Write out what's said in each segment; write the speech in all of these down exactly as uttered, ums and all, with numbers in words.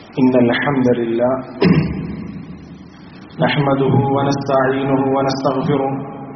إن الحمد لله نحمده ونستعينه ونستغفره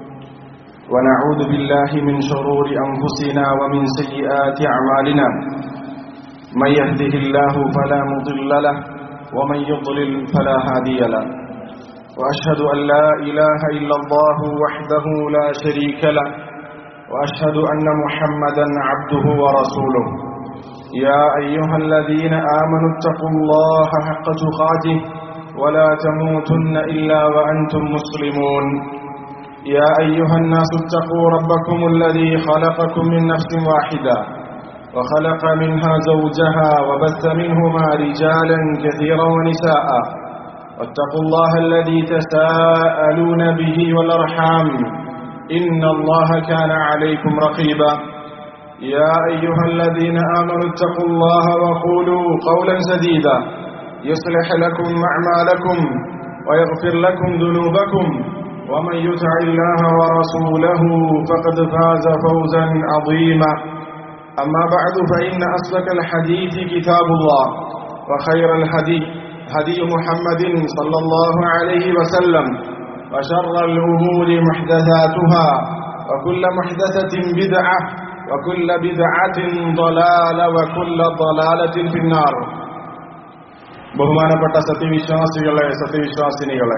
ونعوذ بالله من شرور أنفسنا ومن سيئات أعمالنا من يهده الله فلا مضل له ومن يضلل فلا هادي له وأشهد أن لا إله إلا الله وحده لا شريك له وأشهد أن محمدا عبده ورسوله يا أيها الذين آمنوا اتقوا الله حق تقاته ولا تموتن إلا وأنتم مسلمون يا أيها الناس اتقوا ربكم الذي خلقكم من نفس واحدة وخلق منها زوجها وبث منهما رجالا كثيرا ونساء واتقوا الله الذي تساءلون به والأرحام إن الله كان عليكم رقيبا يا أيها الذين آمنوا اتقوا الله وقولوا قولا سديدا يصلح لكم أعمالكم ويغفر لكم ذنوبكم ومن يطع الله ورسوله فقد فاز فوزا عظيما أما بعد فإن أصدق الحديث كتاب الله وخير الهدي هدي محمد صلى الله عليه وسلم وشر الأمور محدثاتها وكل محدثة بدعة وكل بدعة ضلالة وكل ضلالة في النار. ബഹുമാനപ്പെട്ട സത്യവിശ്വാസികളെ സത്യവിശ്വാസിനികളെ,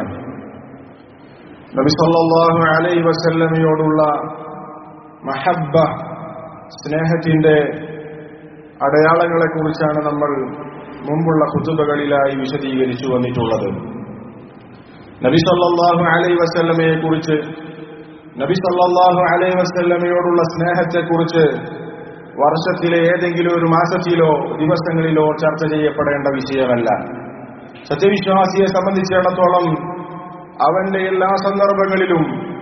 നബി സല്ലല്ലാഹു അലൈഹി വസല്ലമയോടുള്ള മഹബ്ബ, സ്നേഹത്തിന്റെ അടയാളങ്ങളെ കുറിച്ചാണ് നമ്മൾ മുമ്പുള്ള ഖുതുബകളിലായി വിശദീകരിച്ചു വന്നിട്ടുള്ളത്. നബി സല്ലല്ലാഹു അലൈഹി വസല്ലമയെ കുറിച്ച്, നബി സല്ലല്ലാഹു അലൈഹി വസല്ലമയോടുള്ള സ്നേഹത്തെക്കുറിച്ച് വർഷത്തിലെ ഏതെങ്കിലും ഒരു മാസത്തിലോ ദിവസങ്ങളിലോ ചർച്ച ചെയ്യപ്പെടേണ്ട വിഷയമല്ല. സത്യവിശ്വാസിയെ സംബന്ധിച്ചിടത്തോളം അവന്റെ എല്ലാ സന്ദർഭങ്ങളിലും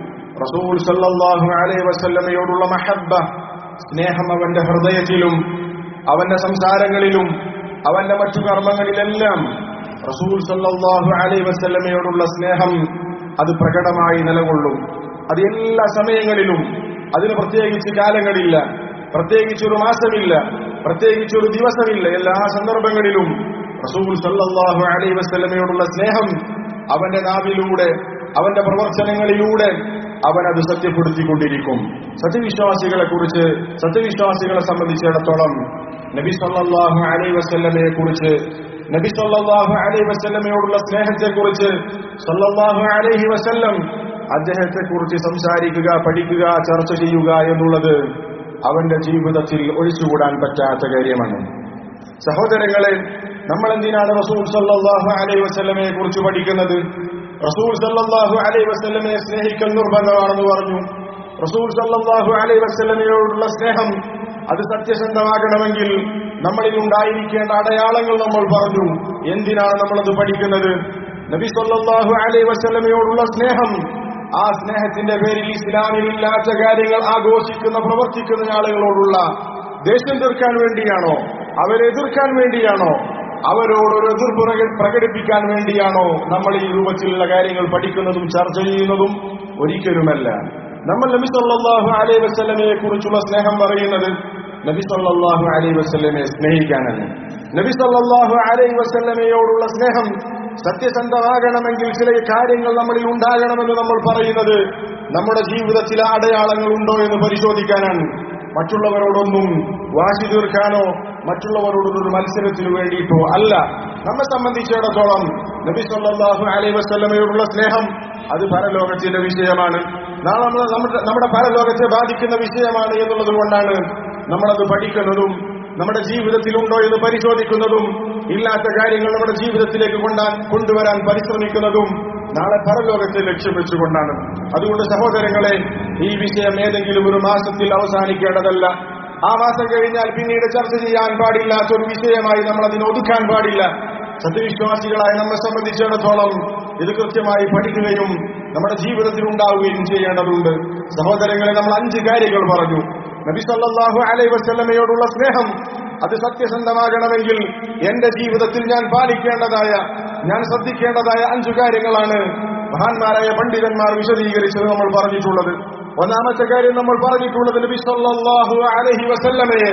റസൂൽ സല്ലല്ലാഹു അലൈഹി വസല്ലമയോടുള്ള മഹബ്ബ, സ്നേഹം അവന്റെ ഹൃദയത്തിലും അവന്റെ സംസാരങ്ങളിലും അവന്റെ മറ്റു കർമ്മങ്ങളിലെല്ലാം റസൂൽ സല്ലല്ലാഹു അലൈഹി വസല്ലമയോടുള്ള സ്നേഹം അത് പ്രകടമായി നിലകൊള്ളും. അത് എല്ലാ സമയങ്ങളിലും, അതിന് പ്രത്യേകിച്ച് കാലങ്ങളില്ല, പ്രത്യേകിച്ചൊരു മാസമില്ല, പ്രത്യേകിച്ചൊരു ദിവസമില്ല. എല്ലാ സന്ദർഭങ്ങളിലും റസൂൽ സല്ലല്ലാഹു അലൈഹി വസല്ലമയോടുള്ള സ്നേഹം അവന്റെ നാവിലൂടെ, അവന്റെ പ്രവർത്തനങ്ങളിലൂടെ അവൻ അത് സത്യപ്പെടുത്തിക്കൊണ്ടിരിക്കും. സത്യവിശ്വാസികളെ കുറിച്ച്, സത്യവിശ്വാസികളെ സംബന്ധിച്ചിടത്തോളം നബി സല്ലല്ലാഹു അലൈഹി വസല്ലമയെ കുറിച്ച്, നബി സല്ലല്ലാഹു അലൈഹി വസല്ലമയോടുള്ള സ്നേഹത്തെക്കുറിച്ച് സല്ലല്ലാഹു അലൈഹി വസല്ലം അദ്ദേഹത്തെക്കുറിച്ച് സംസാരിക്കുക, പഠിക്കുക, ചർച്ച ചെയ്യുക എന്നുള്ളത് അവന്റെ ജീവിതത്തിൽ ഒഴിച്ചുകൂടാൻ പറ്റാത്ത കാര്യമാണ്. സഹോദരങ്ങളെ, നമ്മൾ എന്തിനാണ് റസൂൽ സല്ലല്ലാഹു അലൈഹി വസല്ലമയെ കുറിച്ച് പഠിക്കുന്നത്? റസൂൽ സല്ലല്ലാഹു അലൈഹി വസല്ലമയെ സ്നേഹിക്കൽ നിർബന്ധമാണെന്ന് പറഞ്ഞു. റസൂൽ സല്ലല്ലാഹു അലൈഹി വസല്ലമയോടുള്ള സ്നേഹം അത് സത്യസന്ധമാകണമെങ്കിൽ നമ്മളിൽ ഉണ്ടായിരിക്കേണ്ട അടയാളങ്ങൾ നമ്മൾ പറഞ്ഞു. എന്തിനാണ് നമ്മളത് പഠിക്കുന്നത്? നബി സല്ലല്ലാഹു അലൈഹി വസല്ലമയോടുള്ള സ്നേഹം, ആ സ്നേഹത്തിന്റെ പേരിൽ ഇസ്ലാമിലില്ലാത്ത കാര്യങ്ങൾ ആഘോഷിക്കുന്ന, പ്രവർത്തിക്കുന്ന ആളുകളോടുള്ള ദേഷ്യം തീർക്കാൻ വേണ്ടിയാണോ? അവരെ എതിർക്കാൻ വേണ്ടിയാണോ? അവരോടൊരു എതിർപ്പ് പ്രകടിപ്പിക്കാൻ വേണ്ടിയാണോ നമ്മൾ ഈ രൂപത്തിലുള്ള കാര്യങ്ങൾ പഠിക്കുന്നതും ചർച്ച ചെയ്യുന്നതും? ഒരിക്കലുമല്ല. നമ്മൾ നബി സല്ലല്ലാഹു അലൈഹി വസല്ലമയെ കുറിച്ചുള്ള സ്നേഹം പറയുന്നത് നബി സല്ലല്ലാഹു അലൈഹി വസല്ലമയെ സ്നേഹിക്കാനാണ്. നബി സല്ലല്ലാഹു അലൈഹി വസല്ലമയോടുള്ള സ്നേഹം സത്യസന്ധമാകണമെങ്കിൽ ചില കാര്യങ്ങൾ നമ്മളിൽ ഉണ്ടാകണമെന്ന് നമ്മൾ പറയുന്നത് നമ്മുടെ ജീവിതത്തിൽ അടയാളങ്ങൾ ഉണ്ടോ എന്ന് പരിശോധിക്കാനാണ്. മറ്റുള്ളവരോടൊന്നും വാശി തീർക്കാനോ മറ്റുള്ളവരോടൊരു മത്സരത്തിനു വേണ്ടിയിട്ടോ അല്ല. നമ്മെ സംബന്ധിച്ചിടത്തോളം നബി സല്ലല്ലാഹു അലൈഹി വസല്ലമയോടുള്ള സ്നേഹം അത് പരലോകത്തിന്റെ വിഷയമാണ്. നാളെ നമ്മുടെ നമ്മുടെ പരലോകത്തെ ബാധിക്കുന്ന വിഷയമാണ് എന്നുള്ളത് കൊണ്ടാണ് നമ്മളത് പഠിക്കുന്നതും നമ്മുടെ ജീവിതത്തിലുണ്ടോ എന്ന് പരിശോധിക്കുന്നതും ഇല്ലാത്ത കാര്യങ്ങൾ നമ്മുടെ ജീവിതത്തിലേക്ക് കൊണ്ടാൻ കൊണ്ടുവരാൻ പരിശ്രമിക്കുന്നതും നാളെ പരലോകത്തെ ലക്ഷ്യം വെച്ചുകൊണ്ടാണ്. അതുകൊണ്ട് സഹോദരങ്ങളെ, ഈ വിഷയം ഏതെങ്കിലും ഒരു മാസത്തിൽ അവസാനിക്കേണ്ടതല്ല. ആ മാസം കഴിഞ്ഞാൽ പിന്നീട് ചർച്ച ചെയ്യാൻ പാടില്ലാത്തൊരു വിഷയമായി നമ്മൾ അതിനെ ഒതുക്കാൻ പാടില്ല. സത്യവിശ്വാസികളായ നമ്മെ സംബന്ധിച്ചിടത്തോളം ഇത് കൃത്യമായി പഠിക്കുകയും നമ്മുടെ ജീവിതത്തിൽ ഉണ്ടാവുകയും ചെയ്യേണ്ടതുണ്ട്. സഹോദരങ്ങളെ, നമ്മൾ അഞ്ച് കാര്യങ്ങൾ പറഞ്ഞു. നബി സല്ലല്ലാഹു അലൈഹി വസല്ലമയോടുള്ള സ്നേഹം അത് സത്യസന്ധമാകണമെങ്കിൽ എന്റെ ജീവിതത്തിൽ ഞാൻ പാലിക്കേണ്ടതായ, ഞാൻ ശ്രദ്ധിക്കേണ്ടതായ അഞ്ചു കാര്യങ്ങളാണ് മഹാന്മാരായ പണ്ഡിതന്മാർ വിശദീകരിച്ചത് നമ്മൾ പറഞ്ഞിട്ടുള്ളത്. ഒന്നാമത്തെ കാര്യം നമ്മൾ പറഞ്ഞിട്ടുള്ളത് നബി സല്ലല്ലാഹു അലൈഹി വസല്ലമയെ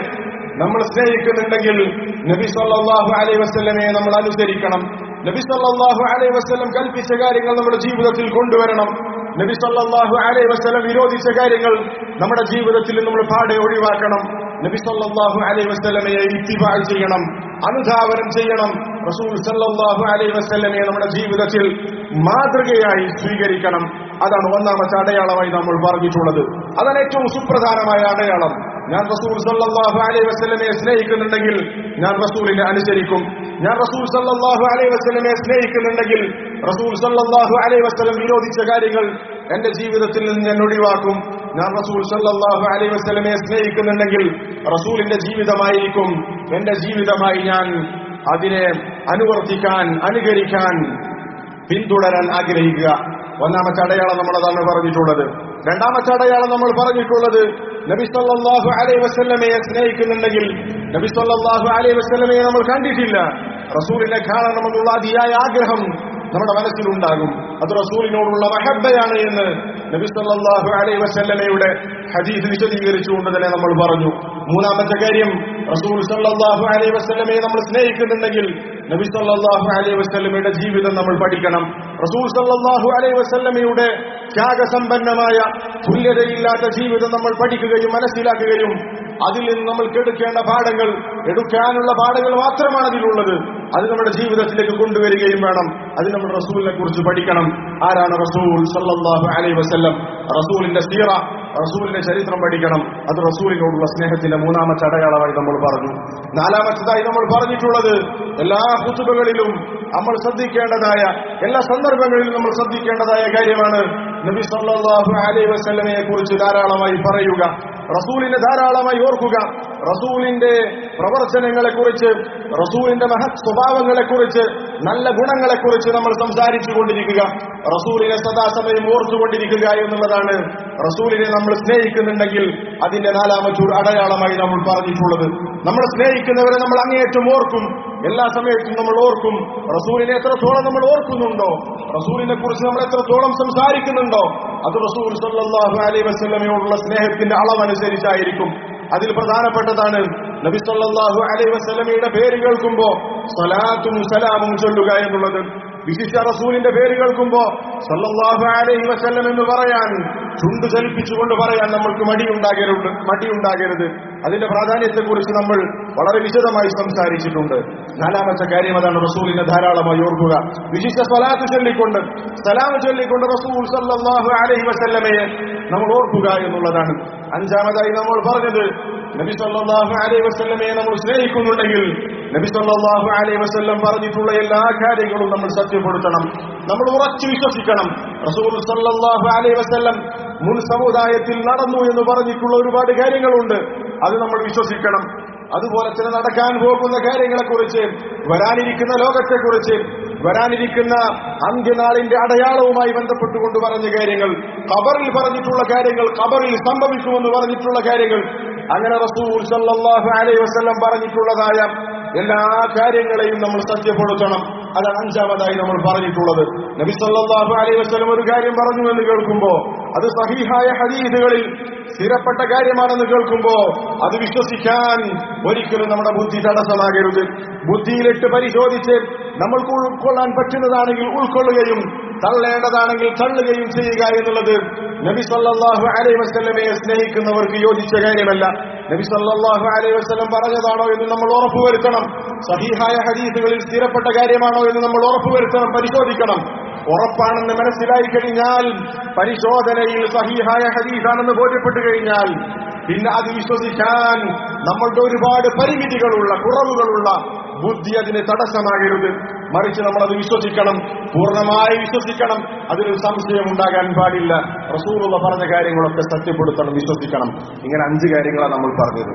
നമ്മൾ സ്നേഹിക്കുന്നുണ്ടെങ്കിൽ നബി സല്ലല്ലാഹു അലൈഹി വസല്ലമയെ നമ്മൾ അനുസരിക്കണം. നബി സല്ലല്ലാഹു അലൈഹി വസല്ലം കൽപ്പിച്ച കാര്യങ്ങൾ നമ്മുടെ ജീവിതത്തിൽ കൊണ്ടുവരണം. നബി സല്ലല്ലാഹു അലൈഹി വസല്ലം വിരോധിച്ച കാര്യങ്ങൾ നമ്മുടെ ജീവിതത്തിൽ നമ്മൾ പാടെ ഒഴിവാക്കണം. നബി സല്ലല്ലാഹു അലൈഹി വസല്ലമയെ ഇത്തിബാ ചെയ്യണം, അനുധാവനം ചെയ്യണം. റസൂൽ സല്ലല്ലാഹു അലൈഹി വസല്ലമയെ നമ്മുടെ ജീവിതത്തിൽ മാതൃകയായി സ്വീകരിക്കണം. അതാണ് ഒന്നാമത്തെ അടയാളമായി നമ്മൾ പറഞ്ഞിട്ടുള്ളത്. അതാണ് ഏറ്റവും സുപ്രധാനമായ അടയാളം. ഞാൻ റസൂൽ സല്ലല്ലാഹു അലൈഹി വസല്ലമയെ സ്നേഹിക്കുന്നുണ്ടെങ്കിൽ ഞാൻ റസൂലിനെ അനുസരിക്കും. ഞാൻ റസൂൽ സല്ലല്ലാഹു അലൈഹി വസല്ലമയെ സ്നേഹിക്കുന്നുണ്ടെങ്കിൽ റസൂൽ സല്ലല്ലാഹു അലൈഹി വസല്ലം വിരോധിച്ച കാര്യങ്ങൾ എന്റെ ജീവിതത്തിൽ നിന്ന് ഞാൻ ഒഴിവാക്കും. ഞാൻ റസൂൽ സല്ലല്ലാഹു അലൈഹി വസല്ലമയെ സ്നേഹിക്കുന്നുണ്ടെങ്കിൽ റസൂലിന്റെ ജീവിതമായിരിക്കും എന്റെ ജീവിതമായി ഞാൻ അതിനെ അനുവർത്തിക്കാൻ, അനുകരിക്കാൻ, പിന്തുടരാൻ ആഗ്രഹിക്കുക. ഒന്നാമത്തെ അടയാളം നമ്മളതാണ് പറഞ്ഞിട്ടുള്ളത്. രണ്ടാമത്തെ അടയാളം നമ്മൾ പറഞ്ഞിട്ടുള്ളത് നബി സല്ലല്ലാഹു അലൈഹി വസല്ലമയെ സ്നേഹിക്കുന്നുണ്ടെങ്കിൽ നബി സല്ലല്ലാഹു അലൈഹി വസല്ലമയെ നമ്മൾ കണ്ടിട്ടില്ല, റസൂലിനെ കാണണമെന്നുള്ള അതിയായ ആഗ്രഹം നമ്മുടെ മനസ്സിലുണ്ടാകും. അത് റസൂലിനോടുള്ള മഹബ്ബയാണ് എന്ന് നബി സല്ലല്ലാഹു അലൈഹി വസല്ലമയുടെ ഹദീസ് വിശദീകരിച്ചുകൊണ്ട് തന്നെ നമ്മൾ പറഞ്ഞു. മൂന്നാമത്തെ കാര്യം, റസൂൽ സല്ലല്ലാഹു അലൈഹി വസല്ലമയെ നമ്മൾ സ്നേഹിക്കുന്നുണ്ടെങ്കിൽ നബി സല്ലല്ലാഹു അലൈഹി വസല്ലമയുടെ ജീവിതം നമ്മൾ പഠിക്കണം. റസൂൽ സല്ലല്ലാഹു അലൈഹി വസല്ലമയുടെ ത്യാഗസമ്പന്നമായ തുല്യതയില്ലാത്ത ജീവിതം നമ്മൾ പഠിക്കുകയും മനസ്സിലാക്കുകയും അതിൽ നിന്ന് നമ്മൾക്ക് എടുക്കേണ്ട പാഠങ്ങൾ, എടുക്കാനുള്ള പാഠങ്ങൾ മാത്രമാണ് അതിലുള്ളത്. അത് നമ്മുടെ ജീവിതത്തിലേക്ക് കൊണ്ടുവരികയും വേണം. അത് നമ്മൾ റസൂലിനെ കുറിച്ച് പഠിക്കണം. ആരാണ് റസൂൽ സല്ലല്ലാഹു അലൈഹി വസല്ലം? റസൂലിന്റെ സീറ, റസൂലിന്റെ ചരിത്രം പഠിക്കണം. അത് റസൂലിനോടുള്ള സ്നേഹത്തിന്റെ മൂന്നാമത്തെ അടയാളമായി നമ്മൾ പറഞ്ഞു. നാലാമത്തേതായി നമ്മൾ പറഞ്ഞിട്ടുള്ളത് എല്ലാ ഖുതുബകളിലും നമ്മൾ ശ്രദ്ധിക്കേണ്ടതായ, എല്ലാ സന്ദർഭങ്ങളിലും നമ്മൾ ശ്രദ്ധിക്കേണ്ടതായ കാര്യമാണ് നബി സല്ലല്ലാഹു അലൈഹി വസല്ലമയെ കുറിച്ച് ധാരാളമായി പറയുക, റസൂലിനെ ധാരാളമായി ഓർക്കുക, റസൂലിന്റെ പ്രവർത്തനങ്ങളെക്കുറിച്ച്, റസൂലിന്റെ മഹത് സ്വഭാവങ്ങളെക്കുറിച്ച്, നല്ല ഗുണങ്ങളെക്കുറിച്ച് നമ്മൾ സംസാരിച്ചു കൊണ്ടിരിക്കുക, റസൂലിനെ സദാസമയം ഓർത്തുകൊണ്ടിരിക്കുക എന്നുള്ളതാണ് റസൂലിനെ നമ്മൾ സ്നേഹിക്കുന്നുണ്ടെങ്കിൽ അതിന്റെ നാലാമത്തെ അടയാളമായി നമ്മൾ പറഞ്ഞിട്ടുള്ളത്. നമ്മൾ സ്നേഹിക്കുന്നവരെ നമ്മൾ അങ്ങേയറ്റം ഓർക്കും, എല്ലാ സമയത്തും നമ്മൾ ഓർക്കും. റസൂലിനെ എത്രത്തോളം നമ്മൾ ഓർക്കുന്നുണ്ടോ, റസൂലിനെ കുറിച്ച് നമ്മൾ എത്രത്തോളം സംസാരിക്കുന്നുണ്ടോ, അത് റസൂൽ സല്ലല്ലാഹു അലൈഹി വസല്ലമയോടുള്ള സ്നേഹത്തിന്റെ അളവനുസരിച്ചായിരിക്കും. അതിൽ പ്രധാനപ്പെട്ടതാണ് നബി സല്ലല്ലാഹു അലൈഹി വസല്ലമയുടെ പേര് കേൾക്കുമ്പോ സ്വലാത്തും സലാമും ചൊല്ലുക എന്നുള്ളത്. വിശിഷ്ട റസൂലിന്റെ പേര് കേൾക്കുമ്പോ സല്ലല്ലാഹു അലൈഹി വസല്ലം എന്ന് പറയാൻ, ചുണ്ടു ചലിപ്പിച്ചുകൊണ്ട് പറയാൻ നമ്മൾക്ക് മടിയുണ്ടാകരുത് മടിയുണ്ടാകരുത് അതിന്റെ പ്രാധാന്യത്തെക്കുറിച്ച് നമ്മൾ വളരെ വിശദമായി സംസാരിച്ചിട്ടുണ്ട്. നാലാമത്തെ കാര്യം അതാണ്, റസൂലിനെ ധാരാളമായി ഓർക്കുക, വിശിഷ്ട സ്വലാത്ത് ചൊല്ലിക്കൊണ്ട്, സലാം ചൊല്ലിക്കൊണ്ട് റസൂൽ സല്ലല്ലാഹു അലൈഹി വസല്ലമയെ നമ്മൾ ഓർക്കുക എന്നുള്ളതാണ്. അഞ്ചാമതായി നമ്മൾ പറഞ്ഞത്, നബി സല്ലല്ലാഹു അലൈഹി വസല്ലമയെ നമ്മൾ സ്നേഹിക്കുന്നുണ്ടെങ്കിൽ നബി സല്ലല്ലാഹു അലൈഹി വസല്ലം പറഞ്ഞിട്ടുള്ള എല്ലാ കാര്യങ്ങളും നമ്മൾ സത്യപ്പെടുത്തണം, നമ്മൾ ഉറച്ചു വിശ്വസിക്കണം. റസൂൽ സല്ലല്ലാഹു അലൈഹി വസല്ലം മുൻ സമുദായത്തിൽ നടന്നു എന്ന് പറഞ്ഞിട്ടുള്ള ഒരുപാട് കാര്യങ്ങളുണ്ട്, അത് നമ്മൾ വിശ്വസിക്കണം. അതുപോലെ തന്നെ നടക്കാൻ പോകുന്ന കാര്യങ്ങളെക്കുറിച്ച്, വരാനിരിക്കുന്ന ലോകത്തെക്കുറിച്ച്, വരാനിരിക്കുന്ന അന്ത്യനാളിന്റെ അടയാളവുമായി ബന്ധപ്പെട്ടുകൊണ്ട് പറഞ്ഞ കാര്യങ്ങൾ, ഖബറിൽ പറഞ്ഞിട്ടുള്ള കാര്യങ്ങൾ, ഖബറിൽ സംഭവിക്കുമെന്ന് പറഞ്ഞിട്ടുള്ള കാര്യങ്ങൾ, അങ്ങനെ റസൂൽ സല്ലല്ലാഹു അലൈഹി വസല്ലം പറഞ്ഞിട്ടുള്ളതായ എല്ലാ കാര്യങ്ങളെയും നമ്മൾ സത്യപ്പെടുത്തണം. അതാണ് അഞ്ചാമതായി നമ്മൾ പറഞ്ഞിട്ടുള്ളത്. നബി സല്ലല്ലാഹു അലൈഹി വസല്ലം ഒരു കാര്യം പറഞ്ഞു എന്ന് കേൾക്കുമ്പോ അത് സഹീഹായ ഹദീസുകളിൽ സ്ഥിരപ്പെട്ട കാര്യമാണെന്ന് കേൾക്കുമ്പോ അത് വിശ്വസിക്കാൻ ഒരിക്കലും നമ്മുടെ ബുദ്ധി തടസ്സമാകരുത്. ബുദ്ധിയിലിട്ട് പരിശോധിച്ച് നമ്മൾക്ക് ഉൾക്കൊള്ളാൻ പറ്റുന്നതാണെങ്കിൽ ഉൾക്കൊള്ളുകയും തള്ളേണ്ടതാണെങ്കിൽ തള്ളുകയും ചെയ്യുക എന്നുള്ളത് നബി സല്ലല്ലാഹു അലൈഹി വസല്ലമയെ സ്നേഹിക്കുന്നവർക്ക് യോജിച്ച കാര്യമല്ല. നബി സല്ലല്ലാഹു അലൈഹി വസല്ലം പറഞ്ഞതാണോ എന്ന് നമ്മൾ ഉറപ്പുവരുത്തണം. സഹീഹായ ഹദീസുകളിൽ സ്ഥിരപ്പെട്ട കാര്യമാണോ എന്ന് നമ്മൾ ഉറപ്പുവരുത്തണം, പരിശോധിക്കണം. ഉറപ്പാണെന്ന് മനസ്സിലായി കഴിഞ്ഞാൽ, പരിശോധനയിൽ സഹീഹായ ഹദീസാണെന്ന് ബോധ്യപ്പെട്ടു കഴിഞ്ഞാൽ പിന്നെ അത് വിശ്വസിക്കാൻ നമ്മളുടെ ഒരുപാട് പരിമിതികളുള്ള, കുറവുകളുള്ള ബുദ്ധി അതിന് തടസ്സമാകരുത്. മറിച്ച് നമ്മളത് വിശ്വസിക്കണം, പൂർണ്ണമായി വിശ്വസിക്കണം, അതിനൊരു സംശയം ഉണ്ടാകാൻ പാടില്ല. റസൂലുള്ള പറഞ്ഞ കാര്യങ്ങളൊക്കെ സത്യപ്പെടുത്തണം, വിശ്വസിക്കണം. ഇങ്ങനെ അഞ്ച് കാര്യങ്ങളാണ് നമ്മൾ പറഞ്ഞത്.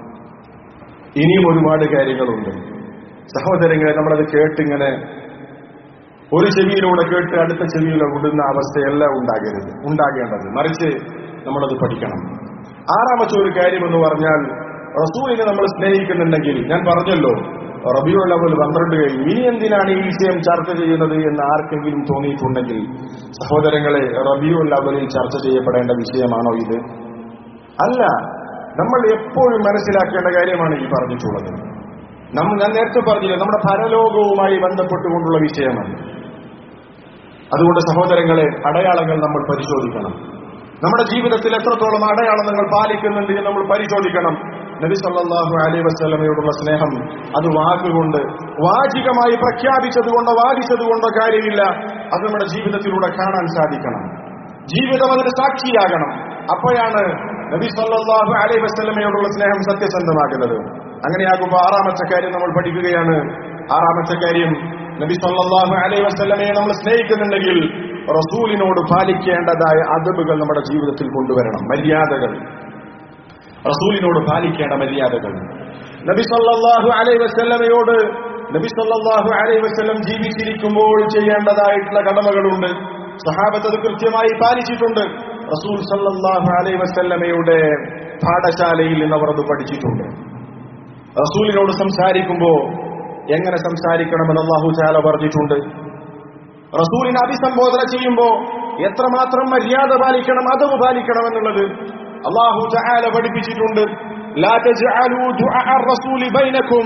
ഇനിയും ഒരുപാട് കാര്യങ്ങളുണ്ട് സഹോദരങ്ങളെ. നമ്മളത് കേട്ടിങ്ങനെ ഒരു ചെവിയിലൂടെ കേട്ട് അടുത്ത ചെവിയിലൂടെ വിടുന്ന അവസ്ഥയല്ല ഉണ്ടാകരുത് ഉണ്ടാകേണ്ടത് മറിച്ച് നമ്മളത് പഠിക്കണം. ആറാമത്തെ ഒരു കാര്യമെന്ന് പറഞ്ഞാൽ, റസൂലിനെ നമ്മൾ സ്നേഹിക്കുന്നുണ്ടെങ്കിൽ, ഞാൻ പറഞ്ഞല്ലോ റബീഉൽ അവ്വൽ പന്ത്രണ്ട് കഴിഞ്ഞു, ഇനി എന്തിനാണ് ഈ വിഷയം ചർച്ച ചെയ്യുന്നത് എന്ന് ആർക്കെങ്കിലും തോന്നിയിട്ടുണ്ടെങ്കിൽ, സഹോദരങ്ങളെ, റബീഉൽ അവ്വലിൽ ചർച്ച ചെയ്യപ്പെടേണ്ട വിഷയമാണോ ഇത്? അല്ല. നമ്മൾ എപ്പോഴും മനസ്സിലാക്കേണ്ട കാര്യമാണ് ഈ പറഞ്ഞിട്ടുള്ളത്. നമ്മൾ ഞാൻ നേരത്തെ പറഞ്ഞില്ല, നമ്മുടെ പരലോകവുമായി ബന്ധപ്പെട്ടുകൊണ്ടുള്ള വിഷയമാണ്. അതുകൊണ്ട് സഹോദരങ്ങളെ, അടയാളങ്ങൾ നമ്മൾ പരിശോധിക്കണം. നമ്മുടെ ജീവിതത്തിൽ എത്രത്തോളം അടയാളം നിങ്ങൾ പാലിക്കുന്നുണ്ട് എന്ന് നമ്മൾ പരിശോധിക്കണം. നബി സല്ലല്ലാഹു അലൈഹി വസല്ലമയോടുള്ള സ്നേഹം അത് വാക്കുകൊണ്ട് വാചികമായി പ്രഖ്യാപിച്ചതുകൊണ്ടോ വാദിച്ചതുകൊണ്ടോ കാര്യമില്ല. അത് നമ്മുടെ ജീവിതത്തിലൂടെ കാണാൻ സാധിക്കണം. ജീവിതം അതിന് സാക്ഷിയാകണം. അപ്പോഴാണ് നബി സല്ലല്ലാഹു അലൈഹി വസല്ലമയോടുള്ള സ്നേഹം സത്യസന്ധമാകുന്നത്. അങ്ങനെയാകുമ്പോൾ ആറാമത്തെ കാര്യം നമ്മൾ പഠിക്കുകയാണ്. ആറാമത്തെ കാര്യം, നബി സല്ലല്ലാഹു അലൈഹി വസല്ലമയെ നമ്മൾ സ്നേഹിക്കുന്നുണ്ടെങ്കിൽ റസൂലിനോട് പാലിക്കേണ്ടതായ അദബുകൾ നമ്മുടെ ജീവിതത്തിൽ കൊണ്ടുവരണം. മര്യാദകൾ, റസൂലിനോട് പാലിക്കേണ്ട മര്യാദകൾ. നബി സല്ലല്ലാഹു അലൈഹി വസല്ലമയോട് നബി സല്ലല്ലാഹു അലൈഹി വസല്ലം ജീവിച്ചിരിക്കുമ്പോൾ ചെയ്യേണ്ടതായിട്ടുള്ള കടമകളുണ്ട്. സഹാബത്ത് അത് കൃത്യമായി പാലിച്ചിട്ടുണ്ട്. റസൂൽ സല്ലല്ലാഹു അലൈഹി വസല്ലമയുടെ പാഠശാലയിൽ നിന്ന് അവർ അത് പഠിച്ചിട്ടുണ്ട്. റസൂലിനോട് സംസാരിക്കുമ്പോൾ എങ്ങനെ സംസാരിക്കണമെന്ന് അല്ലാഹു തആല പറഞ്ഞിട്ടുണ്ട്. റസൂലിനെ അഭിസംബോധന ചെയ്യുമ്പോൾ എത്രമാത്രം മര്യാദ പാലിക്കണം, അദബ് പാലിക്കണം എന്നുള്ളത് അല്ലാഹു തആല പഠിപ്പിച്ചിട്ടുണ്ട്. ലാ തജ്അലൂ ദുആ അർ-റസൂലി ബൈനകും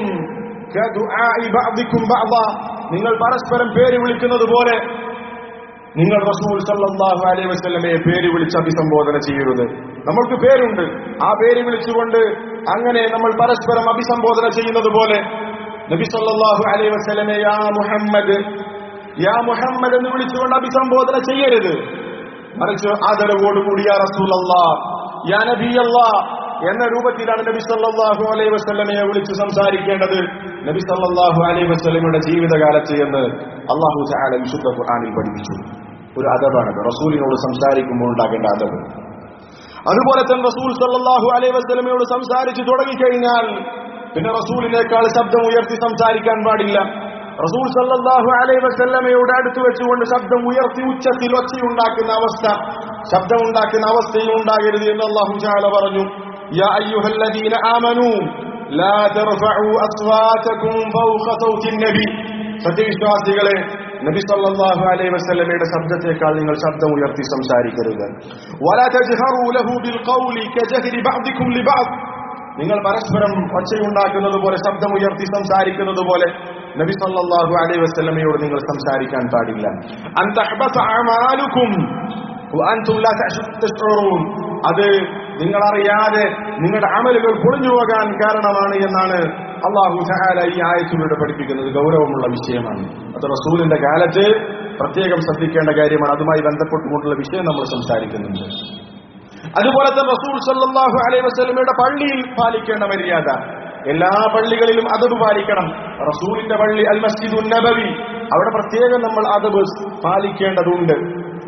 കദുആഇ ബഅദികും ബഅദ. നിങ്ങൾ പരസ്പരം പേര് വിളിക്കുന്നത് പോലെ നിങ്ങൾ റസൂൽ സല്ലല്ലാഹു അലൈഹി വസല്ലമയെ പേര് വിളിച്ച് അഭിസംബോധന ചെയ്യരുത്. നമ്മൾക്ക് പേരുണ്ട്, ആ പേര് വിളിച്ചുകൊണ്ട് അങ്ങനെ നമ്മൾ പരസ്പരം അഭിസംബോധന ചെയ്യുന്നത് പോലെ നബി സല്ലല്ലാഹു അലൈഹി വസല്ലമയെ യാ മുഹമ്മദ് യാ മുഹമ്മദ് എന്ന് വിളിച്ചുകൊണ്ട് അഭിസംബോധന ചെയ്യരുത്. മറിച്ച് ആദരവോടുകൂടി യാ റസൂലല്ലാഹ്, യാ നബിയല്ലാഹ് എന്ന രൂപത്തിലാണ് നബി സല്ലല്ലാഹു അലൈഹി വസല്ലമയെ വിളിച്ച് സംസാരിക്കേണ്ടത് നബി സല്ലല്ലാഹു അലൈഹി വസല്ലമയുടെ ജീവിതകാലത്ത് എന്ന് അല്ലാഹു തആല വിശുദ്ധ ഖുർആനിൽ പഠിപ്പിച്ചു. ഒരു അദബാണ് റസൂലിനോട് സംസാരിക്കുമ്പോൾ ഉണ്ടാകേണ്ട അദബ്. അതുപോലെ തന്നെ റസൂൽ സല്ലല്ലാഹു അലൈഹി വസല്ലമയോട് സംസാരിച്ചു തുടങ്ങിക്കഴിഞ്ഞാൽ പിന്നെ റസൂലിനേക്കാൾ ശബ്ദം ഉയർത്തി സംസാരിക്കാൻ പാടില്ല. റസൂൽ സല്ലല്ലാഹു അലൈഹി വസല്ലമയോട് അടുത്ത് വെച്ചുകൊണ്ട് ശബ്ദം ഉയർത്തി ഉച്ചത്തിൽ ഒച്ചയുണ്ടാക്കുന്ന അവസ്ഥ ശബ്ദമുണ്ടാക്കുന്ന അവസ്ഥയും ഉണ്ടാകരുത് എന്ന് അല്ലാഹു തആല പറഞ്ഞു. യാ അയ്യുഹല്ലദീന ആമനൂ ലാ തർഫഉ അസ്വാതകും ഫൗഖ സൗത്തിൻ നബി. സത്യവിശ്വാസികളെ, നബി സല്ലല്ലാഹു അലൈഹി വസല്ലമയുടെ ശബ്ദത്തേക്കാൾ നിങ്ങൾ ശബ്ദം ഉയർത്തി സംസാരിക്കരുത്. വലാ തജ്ഹറൂ ലഹു ബിൽ ഖൗലി കജഹരി ബഅദികും ലിബഅദ്. നിങ്ങൾ പരസ്പരം ഒച്ചയുണ്ടാക്കുന്നത് പോലെ ശബ്ദം ഉയർത്തി സംസാരിക്കുന്നത് പോലെ നബി സല്ലല്ലാഹു അലൈഹി വസല്ലമയോട് നിങ്ങൾ സംസാരിക്കാൻ പാടില്ല. അൻ തഹ്ബത അഅമാലുകും വഅൻതും ലാ തശ്ഉറൂൻ. അത് നിങ്ങളറിയാതെ നിങ്ങളുടെ അമലുകൾ പൊളിഞ്ഞു പോകാൻ കാരണമാണ് എന്നാണ് അല്ലാഹു തആല ഈ ആയത്തിലൂടെ പഠിപ്പിക്കുന്നത്. ഗൗരവമുള്ള വിഷയമാണ്. അത് റസൂലിന്റെ കാലത്ത് പ്രത്യേകം ശ്രദ്ധിക്കേണ്ട കാര്യമാണ്. അതുമായി ബന്ധപ്പെട്ടുകൊണ്ടുള്ള വിഷയം നമ്മൾ സംസാരിക്കുന്നുണ്ട്. അതുപോലെ തന്നെ റസൂൽ സല്ലല്ലാഹു അലൈഹി വസല്ലമയുടെ പള്ളിയിൽ പാലിക്കേണ്ട മര്യാദ. എല്ലാ പള്ളികളിലും അദബ് പാലിക്കണം. റസൂലിന്റെ പള്ളി അൽ മസ്ജിദുൻ നബവി, അവിടെ പ്രത്യേകം നമ്മൾ അദബ് പാലിക്കേണ്ടതുണ്ട്.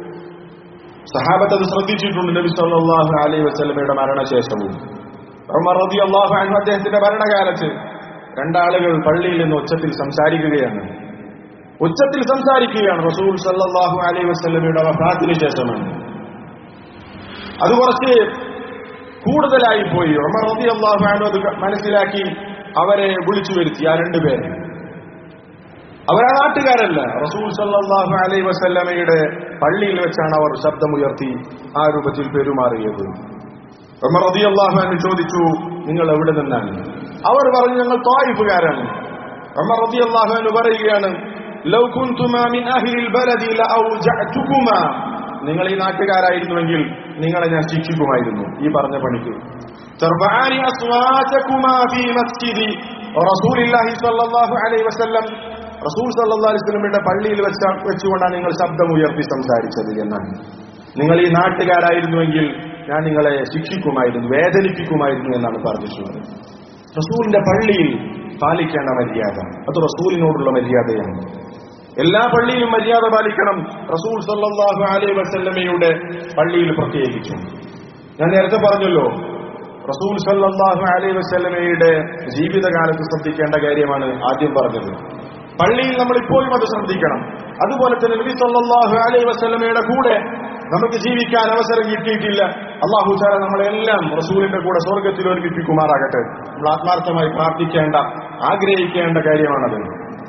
സഹാബത്ത് അത് ശ്രദ്ധിച്ചിട്ടുണ്ട്. നബി സല്ലല്ലാഹു അലൈഹി വസല്ലമയുടെ മരണശേഷവും ഉമർ റളിയല്ലാഹു അൻഹു അദ്ദേഹത്തിന്റെ ഭരണകാലത്ത് രണ്ടാളുകൾ പള്ളിയിൽ നിന്ന് ഉച്ചത്തിൽ സംസാരിക്കുകയാണ് ഉച്ചത്തിൽ സംസാരിക്കുകയാണ് റസൂൽ സല്ലല്ലാഹു അലൈഹി വസല്ലമയുടെ വഫാത്തിന് ശേഷമാണ്. അത് കുറച്ച് കൂടുതലായി പോയി. ഉമർ റളിയല്ലാഹു അൻഹു അത് മനസ്സിലാക്കി അവരെ വിളിച്ചു വരുത്തി. ആ രണ്ടുപേരെ അവരാ നാട്ടുകാരല്ല, റസൂൽ സല്ലല്ലാഹു അലൈഹി വസല്ലമയുടെ പള്ളിയിൽ വെച്ചാണ് അവർ ശബ്ദമുയർത്തി ആ രൂപത്തിൽ പെരുമാറിയത്. ഉമർ റളിയല്ലാഹു അൻഹു ചോദിച്ചു, നിങ്ങൾ എവിടെ നിന്നാണ്? അവർ പറഞ്ഞു, ഞങ്ങൾ ത്വായിഫുകാരാണ്. ഉമർ റളിയല്ലാഹു അൻഹു പറയുകയാണ്, ലൗ കുൻതുമാ മിൻ അഹ്ലിൽ ബലദി ലഔജഅതുകുമാ. നിങ്ങൾ ഈ നാട്ടുകാരായിരുന്നുവെങ്കിൽ നിങ്ങളെ ഞാൻ ശിക്ഷിക്കുമായിരുന്നു ഈ പറഞ്ഞ പണിക്ക്. തർബഅനി അസ്വാതകുമാ ഫീ മസ്ജിദി റസൂലില്ലാഹി സ്വല്ലല്ലാഹു അലൈഹി വസല്ലം. റസൂൽ സല്ലല്ലാഹു അലൈഹി വസല്ലമയുടെ പള്ളിയിൽ വെച്ച വെച്ചുകൊണ്ടാണ് നിങ്ങൾ ശബ്ദം ഉയർത്തി സംസാരിച്ചത് എന്നാണ്. നിങ്ങൾ ഈ നാട്ടുകാരായിരുന്നുവെങ്കിൽ ഞാൻ നിങ്ങളെ ശിക്ഷിക്കുമായിരുന്നു, വേദനിപ്പിക്കുമായിരുന്നു എന്നാണ് പറഞ്ഞിട്ടുള്ളത്. റസൂലിന്റെ പള്ളിയിൽ പാലിക്കേണ്ട മര്യാദ അത് റസൂലിനോടുള്ള മര്യാദയാണ്. എല്ലാ പള്ളിയിലും മര്യാദ പാലിക്കണം. റസൂൽ സല്ലല്ലാഹു അലൈഹി വസല്ലമയുടെ പള്ളിയിൽ പ്രത്യേകിച്ചും. ഞാൻ നേരത്തെ പറഞ്ഞല്ലോ, റസൂൽ സല്ലല്ലാഹു അലൈഹി വസല്ലമയുടെ ജീവിതകാലത്ത് ശ്രദ്ധിക്കേണ്ട കാര്യമാണ് ആദ്യം പറഞ്ഞത്. പള്ളിയിൽ നമ്മൾ ഇപ്പോഴും അത് ശ്രദ്ധിക്കണം. അതുപോലെ തന്നെ നബി സല്ലല്ലാഹു അലൈഹി വസല്ലമയുടെ കൂടെ നമുക്ക് ജീവിക്കാൻ അവസരം കിട്ടിയിട്ടില്ല. അല്ലാഹു തആല നമ്മളെല്ലാം റസൂലിന്റെ കൂടെ സ്വർഗ്ഗത്തിൽ ഒരുമിപ്പിക്കുമാറാകട്ടെ. നമ്മൾ ആത്മാർത്ഥമായി പ്രാർത്ഥിക്കേണ്ട, ആഗ്രഹിക്കേണ്ട കാര്യമാണത്.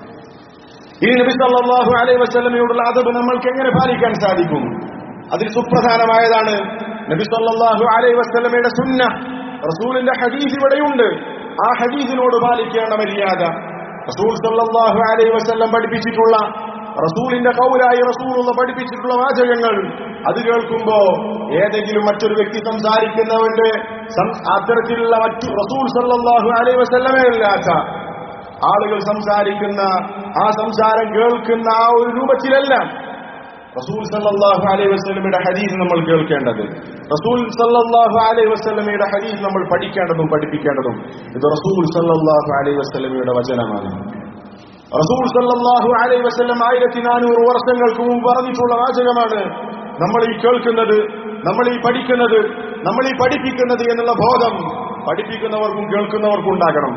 ഈ നബി സല്ലല്ലാഹു അലൈഹി വസല്ലമയോടുള്ള അദബ് നമ്മൾക്ക് എങ്ങനെ പാലിക്കാൻ സാധിക്കും? അതിൽ സുപ്രധാനമായതാണ് നബി സല്ലല്ലാഹു അലൈഹി വസല്ലമയുടെ സുന്നഹ്. റസൂലിന്റെ ഹദീസ് ഇവിടെയുണ്ട്. ആ ഹദീസിനോട് പാലിക്കേണ്ട മര്യാദ, റസൂൽ സല്ലല്ലാഹു അലൈഹി വസല്ലം പഠിപ്പിച്ചിട്ടുള്ള, റസൂലിന്റെ ഖൗലായി റസൂലുള്ള പഠിപ്പിച്ചിട്ടുള്ള വാചകങ്ങൾ അത് കേൾക്കുമ്പോ ഏതെങ്കിലും മറ്റൊരു വ്യക്തി സംസാരിക്കുന്നവന്റെ അത്തരത്തിലുള്ള മറ്റു റസൂൽ സല്ലല്ലാഹു അലൈഹി വസല്ലമയല്ലാത്ത ആളുകൾ സംസാരിക്കുന്ന ആ സംസാരം കേൾക്കുന്ന ആ ഒരു രൂപത്തിലല്ല റസൂൽ സല്ലല്ലാഹു അലൈഹി വസല്ലമയുടെ ഹദീസ് നമ്മൾ കേൾക്കേണ്ടത്. റസൂൽ സല്ലല്ലാഹു അലൈഹി വസല്ലമയുടെ ഹദീസ് നമ്മൾ പഠിക്കേണ്ടതും പഠിപ്പിക്കേണ്ടതും. ഇത് റസൂൽ സല്ലല്ലാഹു അലൈഹി വസല്ലമയുടെ വചനമാണ്. റസൂൽ സല്ലല്ലാഹു അലൈഹി വസല്ലം ആയിരത്തി നാനൂറ് വർഷങ്ങൾക്ക് മുമ്പ് പറഞ്ഞിട്ടുള്ള വാചകമാണ് നമ്മൾ ഈ കേൾക്കുന്നത്, നമ്മൾ ഈ പഠിക്കുന്നത്, നമ്മൾ ഈ പഠിപ്പിക്കുന്നത് എന്നുള്ള ബോധം പഠിപ്പിക്കുന്നവർക്കും കേൾക്കുന്നവർക്കും ഉണ്ടാകണം.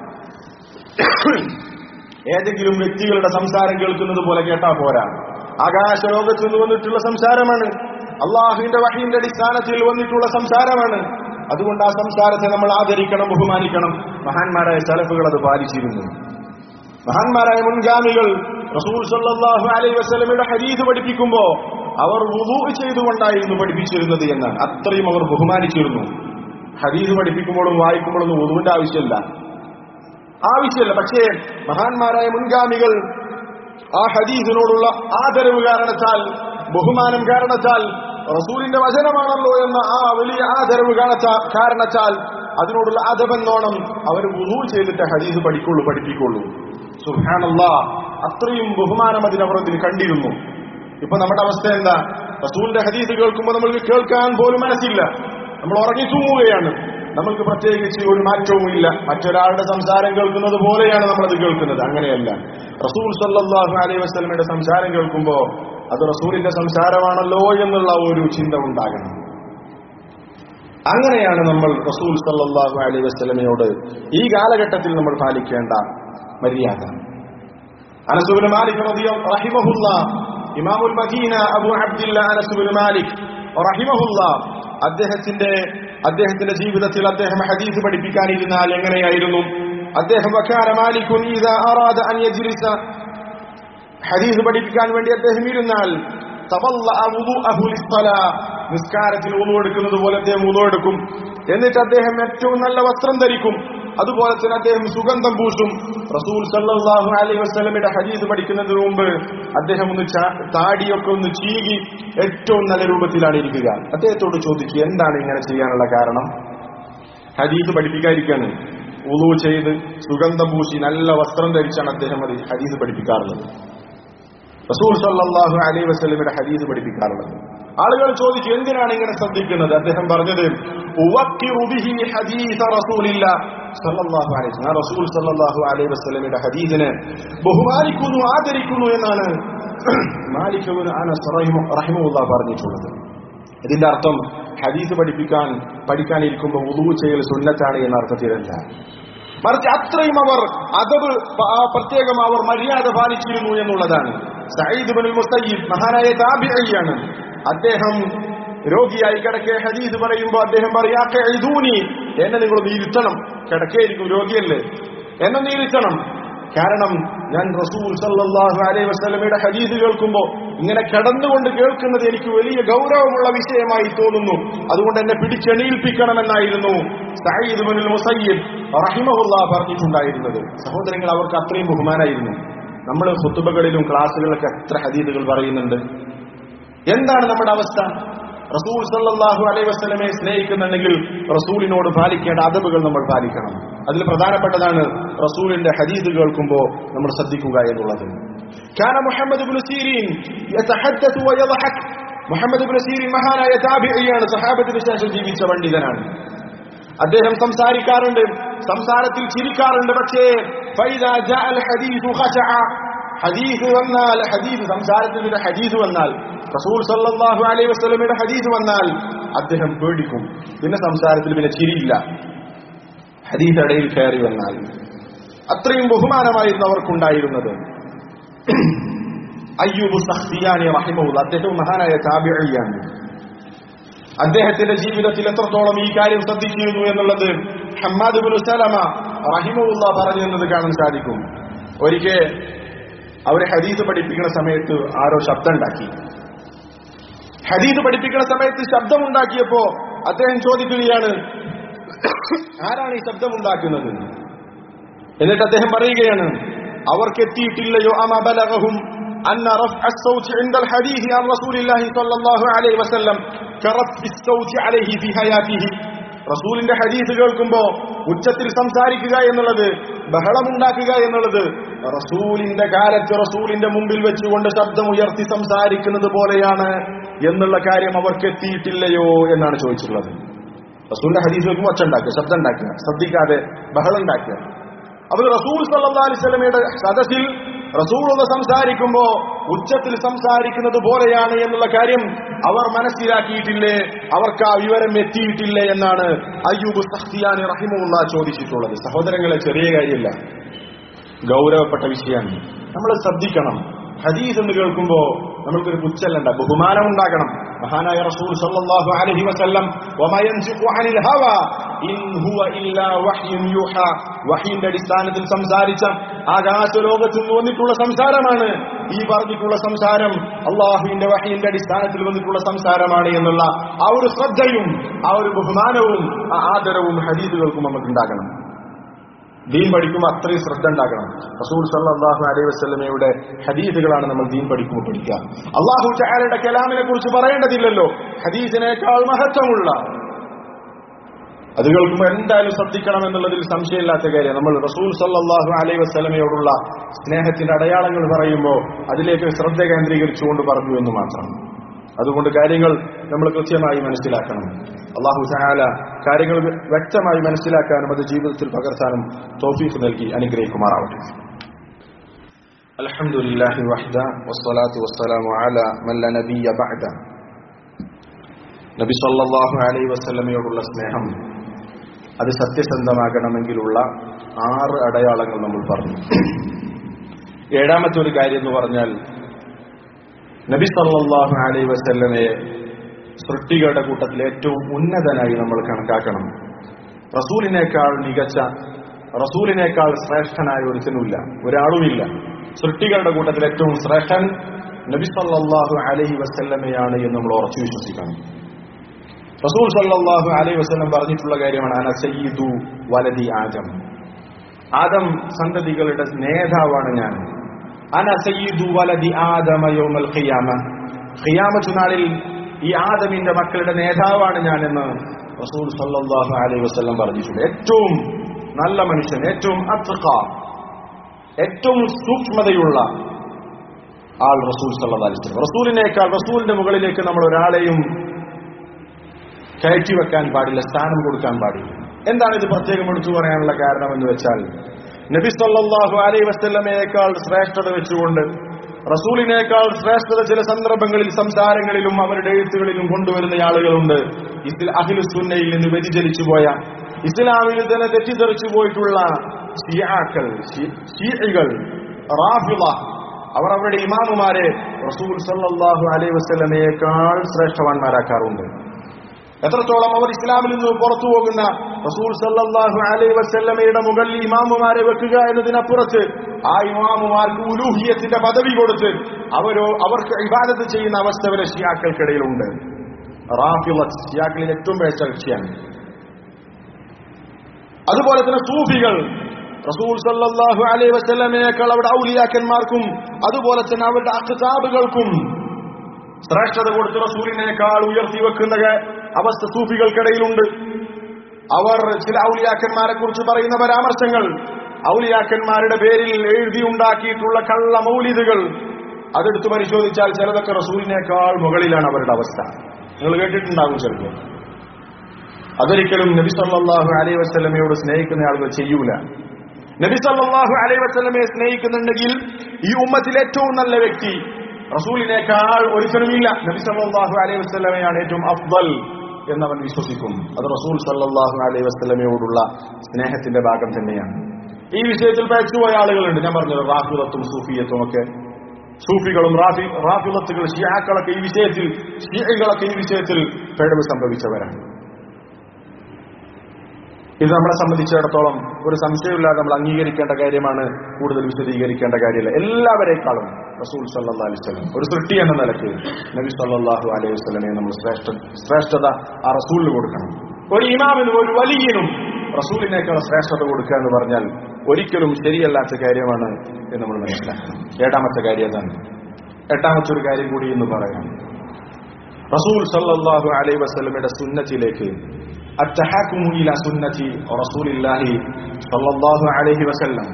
ഏതെങ്കിലും വ്യക്തികളുടെ സംസാരം കേൾക്കുന്നത് പോലെ കേട്ടാ പോരാ. ആകാശലോകത്ത് നിന്ന് വന്നിട്ടുള്ള സംസാരമാണ്, അള്ളാഹുവിന്റെ വഹീന്റെ അടിസ്ഥാനത്തിൽ വന്നിട്ടുള്ള സംസാരമാണ്. അതുകൊണ്ട് ആ സംസാരത്തെ നമ്മൾ ആദരിക്കണം, ബഹുമാനിക്കണം. മഹാന്മാരായ സലഫുകൾ അത് പാലിച്ചിരുന്നു. മഹാന്മാരായ മുൻഗാമികൾ റസൂൽ സല്ലല്ലാഹു അലൈഹി വസല്ലമയുടെ ഹദീസ് പഠിപ്പിക്കുമ്പോ അവർ വുദൂ ചെയ്തുകൊണ്ടായിരുന്നു പഠിപ്പിച്ചിരുന്നത് എന്നാണ്. അത്രയും അവർ ബഹുമാനിച്ചിരുന്നു. ഹദീസ് പഠിപ്പിക്കുമ്പോഴും വായിക്കുമ്പോഴും വുദൂവിന്റെ ആവശ്യമില്ല ആവശ്യമില്ല പക്ഷേ മഹാന്മാരായ മുൻഗാമികൾ ആ ഹദീസിനോടുള്ള ആദരവ് കാരണത്താൽ, ബഹുമാനം കാരണത്താൽ, റസൂലിന്റെ വചനമാണല്ലോ എന്ന ആ വലിയ ആദരവ് കാരണത്താൽ അതിനോടുള്ള അദബെന്നോണം അവർ വുദൂ ചെയ്തിട്ട് ഹദീസ് പഠിക്കുള്ളൂ പഠിപ്പിക്കുള്ളൂ. സുബ്ഹാനല്ലാഹ്, അത്രയും ബഹുമാനം അതിനവർ അതിന് കണ്ടിരുന്നു. ഇപ്പൊ നമ്മുടെ അവസ്ഥ എന്താ? റസൂലിന്റെ ഹദീസ് കേൾക്കുമ്പോൾ നമ്മൾക്ക് കേൾക്കാൻ പോലും മനസ്സില്ല, നമ്മൾ ഉറങ്ങി തൂങ്ങുകയാണ്. നമ്മൾക്ക് പ്രത്യേകിച്ച് ഒരു മാറ്റവും ഇല്ല. മറ്റൊരാളുടെ സംസാരം കേൾക്കുന്നത് പോലെയാണ് നമ്മളത് കേൾക്കുന്നത്. അങ്ങനെയല്ല, റസൂൽ സല്ലല്ലാഹു അലൈഹി വസല്ലമയുടെ സംസാരം കേൾക്കുമ്പോ അത് റസൂലിന്റെ സംസാരമാണല്ലോ എന്നുള്ള ഒരു ചിന്ത ഉണ്ടാകണം. അങ്ങനെയാണ് നമ്മൾ റസൂൽ സല്ലല്ലാഹു അലൈഹി വസല്ലമയോട് ഈ കാലഘട്ടത്തിൽ നമ്മൾ പാലിക്കേണ്ട മര്യാദ. അനസ് ഇബ്നു മാലിക് റഹിമഹുല്ലാഹ്, ഇമാമുൽ മദീന അബൂ അബ്ദില്ലാ അനസ് ഇബ്നു മാലിക് റഹിമഹുല്ലാഹ്, അദ്ദേഹത്തിന്റെ അദ്ദേഹത്തിന്റെ ജീവിതത്തിൽ അദ്ദേഹം ഹദീസ് പഠിപ്പിക്കാനിരുന്നാൽ എങ്ങനെയായിരുന്നു? അദ്ദേഹം വകാന മാലികുൻ ഇദാ അറാദ അൻ യജ്ലിസ, ഹദീസ് പഠിപ്പിക്കാൻ വേണ്ടി അദ്ദേഹം ഇരുന്നാൽ തവല്ലഅ വുദൂഅഹു ലിസ്സലാ, നിസ്കാരത്തിൽ വുദൂ എടുക്കുന്നത് പോലെ അദ്ദേഹം വുദൂ എടുക്കും. എന്നിട്ട് അദ്ദേഹം ഏറ്റവും നല്ല വസ്ത്രം ധരിക്കും. അതുപോലെ തന്നെ അദ്ദേഹം സുഗന്ധം പൂശും. റസൂൽ സല്ലല്ലാഹു അലൈഹി വസല്ലമയുടെ ഹദീസ് പഠിക്കുന്നതിന് മുമ്പ് അദ്ദേഹം ഒന്ന് താടിയൊക്കെ ഒന്ന് ചീകി ഏറ്റവും നല്ല രൂപത്തിലാണ് ഇരിക്കുക. അദ്ദേഹത്തോട് ചോദിക്കുക, എന്താണ് ഇങ്ങനെ ചെയ്യാനുള്ള കാരണം? ഹദീസ് പഠിപ്പിക്കാതിരിക്കാണ്. വുളൂ ചെയ്ത് സുഗന്ധം പൂശി നല്ല വസ്ത്രം ധരിച്ചാണ് അദ്ദേഹം അത് ഹദീസ് പഠിപ്പിക്കാറുള്ളത്. റസൂൽ സല്ലല്ലാഹു അലൈഹി വസല്ലമയുടെ ഹദീസ് പഠിപ്പിക്കാറുള്ളത്. ആളുകൾ ചോദിച്ചു, എന്തിനാണ് ഇങ്ങനെ ശ്രദ്ധിക്കുന്നത്? അദ്ദേഹം പറഞ്ഞത്, ഉവഖിറു ബിഹി ഹദീസ റസൂലില്ലാഹ് സല്ലല്ലാഹു അലൈഹി വസല്ലം, റസൂൽ സല്ലല്ലാഹു അലൈഹി വസല്ലമയുടെ ഹദീസിനെ ബഹുമാനിക്കുന്നു, ആദരിക്കുന്നു എന്നാണ് മാലിക് ഇബ്നു അനസ് റഹിമഹുല്ലാഹ് പറഞ്ഞിട്ടുള്ളത്. ഇതിന്റെ അർത്ഥം ഹദീസ് പഠിപ്പിക്കാൻ പഠിക്കാനിരിക്കുമ്പോൾ വുദൂ ചെയ്യൽ സുന്നത്താണ് എന്ന അർത്ഥത്തിലല്ല, മറിച്ച് അത്രയും അവർ അദബ് പ്രത്യേകം അവർ മര്യാദ പാലിച്ചിരുന്നു എന്നുള്ളതാണ്. സഈദ് ഇബ്നുൽ മുസയ്യിബ് മഹാനായ താബിഈയാണ്. അദ്ദേഹം രോഗിയായി കിടക്കെ ഹദീസ് പറയുമ്പോൾ അദ്ദേഹം പറയാ, ഖഇദൂനി, എന്നെ നിങ്ങൾ ഇരുത്തണം. കിടക്കയായിരിക്കും, രോഗിയല്ലേ, എന്നെ ഇരുത്തണം. കാരണം ഞാൻ റസൂൽ സല്ലല്ലാഹു അലൈഹി വസല്ലമയുടെ ഹദീസ് കേൾക്കുമ്പോൾ ഇങ്ങനെ കിടന്നുകൊണ്ട് കേൾക്കുന്നത് എനിക്ക് വലിയ ഗൗരവമുള്ള വിഷയമായി തോന്നുന്നു. അതുകൊണ്ട് എന്നെ പിടിച്ചെണീൽപ്പിക്കണമെന്നായിരുന്നു സഈദ് ഇബ്നുൽ മുസയ്യിബ് റഹിമഹുല്ലാഹ് പറഞ്ഞിട്ടുണ്ടായിരുന്നത്. സഹോദരങ്ങൾ, അവർക്ക് അത്രയും ബഹുമാനായിരുന്നു. നമ്മൾ ഖുതുബകളിലും ക്ലാസുകളിലൊക്കെ എത്ര ഹദീസുകൾ പറയുന്നുണ്ട്. എന്താണ് നമ്മുടെ അവസ്ഥ? റസൂൽ സല്ലല്ലാഹു അലൈഹി വസല്ലമയെ സ്നേഹിക്കുന്നുണ്ടെങ്കിൽ റസൂലിനോട് പാലിക്കേണ്ട അദബുകൾ നമ്മൾ പാലിക്കണം. അതിൽ പ്രധാനപ്പെട്ടതാണ് റസൂലിന്റെ ഹദീസ് കേൾക്കുമ്പോൾ നമ്മൾ ശ്രദ്ധിക്കുക എന്നുള്ളത്. കാന മുഹമ്മദ് ഇബ്നു സീരീൻ യതഹദ്ദസു വയദ്ഹക്, മുഹമ്മദ് ഇബ്നു സീരീൻ മഹാനായ താബിഈയാണ്, സഹാബത്തിന് ശേഷം ജീവിച്ച പണ്ഡിതനാണ്. അദ്ദേഹം സംസാരിക്കാറുണ്ട്, സംസാരത്തിൽ ചിരിക്കാറുണ്ട്. പക്ഷേ ഫൈദാ ജാഅൽ ഹദീസു ഖശഅ, ഹദീസ് വന്നാൽ, ഹദീസ് സംസാരത്തിന്റെ ഹദീസ് വന്നാൽ, റസൂൽ സല്ലല്ലാഹു അലൈഹി വസല്ലമയുടെ ഹദീസ് വന്നാൽ അദ്ദേഹം പേടിക്കും. പിന്നെ സംസാരത്തിൽ പിന്നെ ചിരിയില്ല. ഹദീസ് ഇടയിൽ കയറി വന്നാൽ അത്രയും ബഹുമാനമായിരുന്നു അവർക്കുണ്ടായിരുന്നത്. അയ്യൂബ് സഖ്തിയാനി റഹിമഹുല്ലാഹ്, അദ്ദേഹം മഹാനായ താബിഈയാണ്. അദ്ദേഹത്തിന്റെ ജീവിതത്തിൽ എത്രത്തോളം ഈ കാര്യം ശ്രദ്ധിച്ചിരുന്നു എന്നുള്ളത് ഹമ്മാദ് ഇബ്നു സലമ റഹിമഹുല്ലാഹ് പറഞ്ഞിരുന്നത് കാണാൻ സാധിക്കും. ഒരിക്കൽ അവരെ ഹദീസ് പഠിപ്പിക്കുന്ന സമയത്ത് ആരോ ശബ്ദം ഉണ്ടാക്കി. ഹദീസ് പഠിപ്പിക്കുന്ന സമയത്ത് ശബ്ദമുണ്ടാക്കിയപ്പോ അദ്ദേഹം ചോദിക്കുകയാണ്, ആരാണ് ഈ ശബ്ദമുണ്ടാക്കുന്നത്? എന്നിട്ട് അദ്ദേഹം പറയുകയാണ്, അവർക്ക് എത്തിയിട്ടില്ലയോ അമാ ബലഗഹും അന്ന റഫ്അ الصوت عند الحديث عن رسول الله صلى الله عليه وسلم كرفع الصوت عليه في حياته. റസൂലിന്റെ ഹദീസ് കേൾക്കുമ്പോ ഉച്ചത്തിൽ സംസാരിക്കുക എന്നുള്ളത്, ബഹളമുണ്ടാക്കുക എന്നുള്ളത് റസൂലിന്റെ കാലത്ത് റസൂലിന്റെ മുമ്പിൽ വെച്ചുകൊണ്ട് ശബ്ദം ഉയർത്തി സംസാരിക്കുന്നത് പോലെയാണ് എന്നുള്ള കാര്യം അവർക്ക് എത്തിയിട്ടില്ലയോ എന്നാണ് ചോദിച്ചിട്ടുള്ളത്. റസൂലിന്റെ ഹദീസ് കേൾക്കുമ്പോൾ ഒച്ച ഉണ്ടാക്കുക, ശബ്ദം ഉണ്ടാക്കുക, ശ്രദ്ധിക്കാതെ ബഹളം ഉണ്ടാക്കുക. അപ്പോൾ റസൂൽ സല്ലല്ലാഹു അലൈഹി വസല്ലമയുടെ സദസ്സിൽ റസൂൽ സംസാരിക്കുമ്പോ ഉച്ചത്തിൽ സംസാരിക്കുന്നത് പോലെയാണ് എന്നുള്ള കാര്യം അവർ മനസ്സിലാക്കിയിട്ടില്ലേ, അവർക്ക് ആ വിവരം എത്തിയിട്ടില്ലേ എന്നാണ് അയ്യൂബ് സഖ്തിയാനി റഹിമഹുല്ലാഹ് ചോദിച്ചിട്ടുള്ളത്. സഹോദരങ്ങളെ, ചെറിയ കാര്യമല്ല, ഗൗരവപ്പെട്ട വിഷയമാണ്. നമ്മൾ ശ്രദ്ധിക്കണം. ഹദീസ് എന്ന് കേൾക്കുമ്പോ നമ്മൾക്കൊരു പുച്ഛല്ലണ്ട, ബഹുമാനം ഉണ്ടാക്കണം. മഹാനായ റസൂൽ സല്ലല്ലാഹു അലൈഹി വസല്ലം വമാ യൻസിഖു അനിൽ ഹവാ ഇൻ ഹുവ ഇല്ലാ വഹ്യുൻ യൂഹാ, വഹീന്റെ അടിസ്ഥാനത്തിൽ സംസാരിച്ച ആകാശ ലോകത്ത് നിന്ന് വന്നിട്ടുള്ള സംസാരമാണ് ഈ പറഞ്ഞിട്ടുള്ള സംസാരം. അള്ളാഹുവിന്റെ വഹീന്റെ അടിസ്ഥാനത്തിൽ വന്നിട്ടുള്ള സംസാരമാണ് എന്നുള്ള ആ ഒരു ശ്രദ്ധയും ആ ഒരു ബഹുമാനവും ആ ആദരവും ഹദീസുകൾക്കും നമുക്ക് ഉണ്ടാകണം. ദീൻ പഠിക്കുമ്പോൾ അത്രയും ശ്രദ്ധ ഉണ്ടാക്കണം. റസൂൽ സല്ലല്ലാഹു അലൈഹി വസല്ലമയുടെ ഹദീസുകളാണ് നമ്മൾ ദീൻ പഠിക്കുമ്പോൾ പഠിക്കുക. അല്ലാഹു തആലയുടെ കലാമിനെ കുറിച്ച് പറയേണ്ടതില്ലല്ലോ, ഹദീസിനേക്കാൾ മഹത്വമുള്ള. അത് കേൾക്കുമ്പോൾ എന്തായാലും ശ്രദ്ധിക്കണം എന്നുള്ളതിൽ സംശയമില്ലാത്ത കാര്യം. നമ്മൾ റസൂൽ സല്ലല്ലാഹു അലൈഹി വസല്ലമയോടുള്ള സ്നേഹത്തിന്റെ അടയാളങ്ങൾ പറയുമ്പോൾ അതിലേക്ക് ശ്രദ്ധ കേന്ദ്രീകരിച്ചുകൊണ്ട് പറഞ്ഞു എന്ന് മാത്രം. അതുകൊണ്ട് കാര്യങ്ങൾ നമ്മൾ കൃത്യമായി മനസ്സിലാക്കണം. അല്ലാഹു തആല കാര്യങ്ങൾ വ്യക്തമായി മനസ്സിലാക്കാനും അത് ജീവിതത്തിൽ പകർത്താനും തൗഫീഖ് നൽകി അനുഗ്രഹിക്കുമാറാവട്ടെ. അൽഹംദുലില്ലാഹി വഹ്ദ വസ്സലാത്തു വസ്സലാമു അലാ മൻ ലാ നബിയ്യ ബഅദ. നബി സല്ലല്ലാഹു അലൈഹി വസല്ലമയോടുള്ള സ്നേഹം അത് സത്യസന്ധമാകണമെങ്കിലുള്ള ആറ് അടയാളങ്ങൾ നമ്മൾ പറഞ്ഞു. ഏഴാമത്തെ ഒരു കാര്യം എന്ന് പറഞ്ഞാൽ നബി സല്ലല്ലാഹു അലൈഹി വസല്ലമയെ സൃഷ്ടികളുടെ കൂട്ടത്തിൽ ഏറ്റവും ഉന്നതനായി നമ്മൾ കണക്കാക്കണം. റസൂലിനേക്കാൾ മികച്ച, റസൂലിനേക്കാൾ ശ്രേഷ്ഠനായ ഒരുത്തനുമില്ല, ഒരാളുമില്ല. സൃഷ്ടികളുടെ കൂട്ടത്തിൽ ഏറ്റവും ശ്രേഷ്ഠൻ നബി സല്ലല്ലാഹു അലൈഹി വസല്ലമയാണ് എന്ന് നമ്മൾ ഉറച്ചു വിശ്വസിക്കണം. റസൂൽ സല്ലല്ലാഹു അലൈഹി വസല്ലം പറഞ്ഞിട്ടുള്ള കാര്യമാണ് അന സയ്യിദു വലദി ആദം. ആദം സന്തതികളുടെ നേതാവാണ് ഞാൻ. അന സയ്യിദു വലദി ആദമ യൗമൽ ഖിയാമ. ഖിയാമത്ത് നാളിൽ ഈ ആദമിന്റെ മക്കളുടെ നേതാവാണ് ഞാൻ എന്ന് റസൂൽ സല്ലല്ലാഹു അലൈഹി വസല്ലം പറഞ്ഞിട്ടുണ്ട്. ഏറ്റവും നല്ല മനുഷ്യൻ, ഏറ്റവും അത്ഖ, ഏറ്റവും സൂക്ഷ്മതയുള്ള ആൾ റസൂൽ സല്ലല്ലാഹു അലൈഹി വസല്ലം. റസൂലിനേക്കാൾ, റസൂലിന്റെ മുകളിലേക്ക് നമ്മൾ ഒരാളെയും കയറ്റി വെക്കാൻ പാടില്ല, സ്ഥാനം കൊടുക്കാൻ പാടില്ല. എന്താണ് ഇത് പ്രത്യേകം എടുത്തു പറയാനുള്ള കാരണം എന്ന് വെച്ചാൽ, നബി സല്ലല്ലാഹു അലൈഹി വസല്ലമയേക്കാൾ ശ്രേഷ്ഠത വെച്ചുകൊണ്ട് റസൂലിനേക്കാൾ ശ്രേഷ്ഠത ചില സന്ദർഭങ്ങളിൽ സംസാരങ്ങളിലും അവരുടെ എഴുത്തുകളിലും കൊണ്ടുവരുന്ന ആളുകളുണ്ട്. ഇതിൽ അഹ്ലു സുന്നയിൽ നിന്ന് വ്യതിചലിച്ചു പോയ, ഇസ്ലാമിൽ തന്നെ തെറ്റിദ്ധരിച്ചു പോയിട്ടുള്ള ശിയാക്കൾ, ശീഇകൾ, റാഫിള, അവർ അവരുടെ ഇമാമുമാരെ റസൂൽ സല്ലല്ലാഹു അലൈഹി വസല്ലമയേക്കാൾ ശ്രേഷ്ഠവാന്മാരാക്കാറുണ്ട്. എത്രത്തോളം അവർ ഇസ്ലാമിൽ നിന്ന് പുറത്തു പോകുന്ന റസൂൽ സല്ലല്ലാഹു അലൈഹി വസല്ലമയുടെ മുകളിൽ ഇമാമുമാരെ വെക്കുക എന്നതിനപ്പുറത്ത് ആ ഇമാമുമാർക്ക് ഉലൂഹിയത്തിന്റെ പദവി കൊടുത്ത് അവരോ അവർക്ക് ഇബാദത്ത് ചെയ്യുന്ന അവസ്ഥ വരെ ശിയാക്കൾക്കിടയിലുണ്ട്. റാഫിളത്ത് ശിയാക്കളിൽ ഏറ്റവും മികച്ച കക്ഷിയാണ്. അതുപോലെ തന്നെ സൂഫികൾ റസൂൽ സല്ലല്ലാഹു അലൈഹി വസല്ലമയേക്കാൾ അവരുടെ ഔലിയാക്കന്മാർക്കും അതുപോലെ തന്നെ അവരുടെ അഖ്താബുകൾക്കും ശ്രേഷ്ഠത കൊടുത്ത് റസൂലിനേക്കാൾ ഉയർത്തി വെക്കുന്ന അവസ്ഥ സൂഫികൾക്കിടയിലുണ്ട്. അവർ ചില ഔലിയാക്കന്മാരെ കുറിച്ച് പറയുന്ന പരാമർശങ്ങൾ, ഔലിയാക്കന്മാരുടെ പേരിൽ എഴുതിയുണ്ടാക്കിയിട്ടുള്ള കള്ള മൗലിദുകൾ, അതെടുത്ത് പരിശോധിച്ചാൽ ചിലതൊക്കെ റസൂലിനേക്കാൾ മുകളിലാണ് അവരുടെ അവസ്ഥ. നിങ്ങൾ കേട്ടിട്ടുണ്ടാകും ചിലപ്പോൾ. അതൊരിക്കലും നബി സല്ലല്ലാഹു അലൈഹി വസല്ലമയോട് സ്നേഹിക്കുന്ന ആളുകൾ ചെയ്യൂല. നബി സല്ലല്ലാഹു അലൈഹി വസല്ലമയെ സ്നേഹിക്കുന്നുണ്ടെങ്കിൽ ഈ ഉമ്മത്തിലെ ഏറ്റവും നല്ല വ്യക്തി റസൂലിനേക്കാൾ ഒരുത്തനുമില്ല. നബി സല്ലല്ലാഹു അലൈഹി വസല്ലമയാണ് ഏറ്റവും അഫ്ദൽ എന്നവൻ വിശ്വസിക്കും. അത് റസൂൽ സല്ലല്ലാഹു അലൈഹി വസല്ലമയോടുള്ള സ്നേഹത്തിന്റെ ഭാഗം തന്നെയാണ്. ഈ വിഷയത്തിൽ പഴച്ചുപോയ ആളുകളുണ്ട്. ഞാൻ പറഞ്ഞത് റാഫിളത്തും സൂഫിയത്തും ഒക്കെ, സൂഫികളും റാഫി റാഫിളത്തുകൾ ഷിയാക്കളൊക്കെ ഈ വിഷയത്തിൽ, ഷിയകളൊക്കെ ഈ വിഷയത്തിൽ പിഴവ് സംഭവിച്ചവരാണ്. ഇത് നമ്മളെ സംബന്ധിച്ചിടത്തോളം ഒരു സംശയമില്ലാതെ നമ്മൾ അംഗീകരിക്കേണ്ട കാര്യമാണ്, കൂടുതൽ വിശദീകരിക്കേണ്ട കാര്യമില്ല. എല്ലാവരേക്കാളും റസൂൽ സല്ലല്ലാഹു അലൈഹി വസല്ലം ഒരു സൃഷ്ടി എന്ന നിലയ്ക്ക് നബി സല്ലല്ലാഹു അലൈഹി വസല്ലമയെ നമ്മൾ ശ്രേഷ്ഠ ശ്രേഷ്ഠത ആ റസൂലിന് കൊടുക്കണം. ഒരു ഇമാമിനും ഒരു വലിയനും റസൂലിനേക്കാൾ ശ്രേഷ്ഠത കൊടുക്കുക എന്ന് പറഞ്ഞാൽ ഒരിക്കലും ശരിയല്ലാത്ത കാര്യമാണ് എന്ന് നമ്മൾ മനസ്സിലാക്കണം. ഏഴാമത്തെ കാര്യം അതാണ്. എട്ടാമത്തെ ഒരു കാര്യം കൂടി എന്ന് പറയാം. റസൂൽ സല്ലല്ലാഹു അലൈഹി വസല്ലമയുടെ സുന്നത്തിലേക്ക് അത്തഹാക്കുമു ഇലാ സുന്നതി റസൂലില്ലാഹി സല്ലല്ലാഹു അലൈഹി വസല്ലം,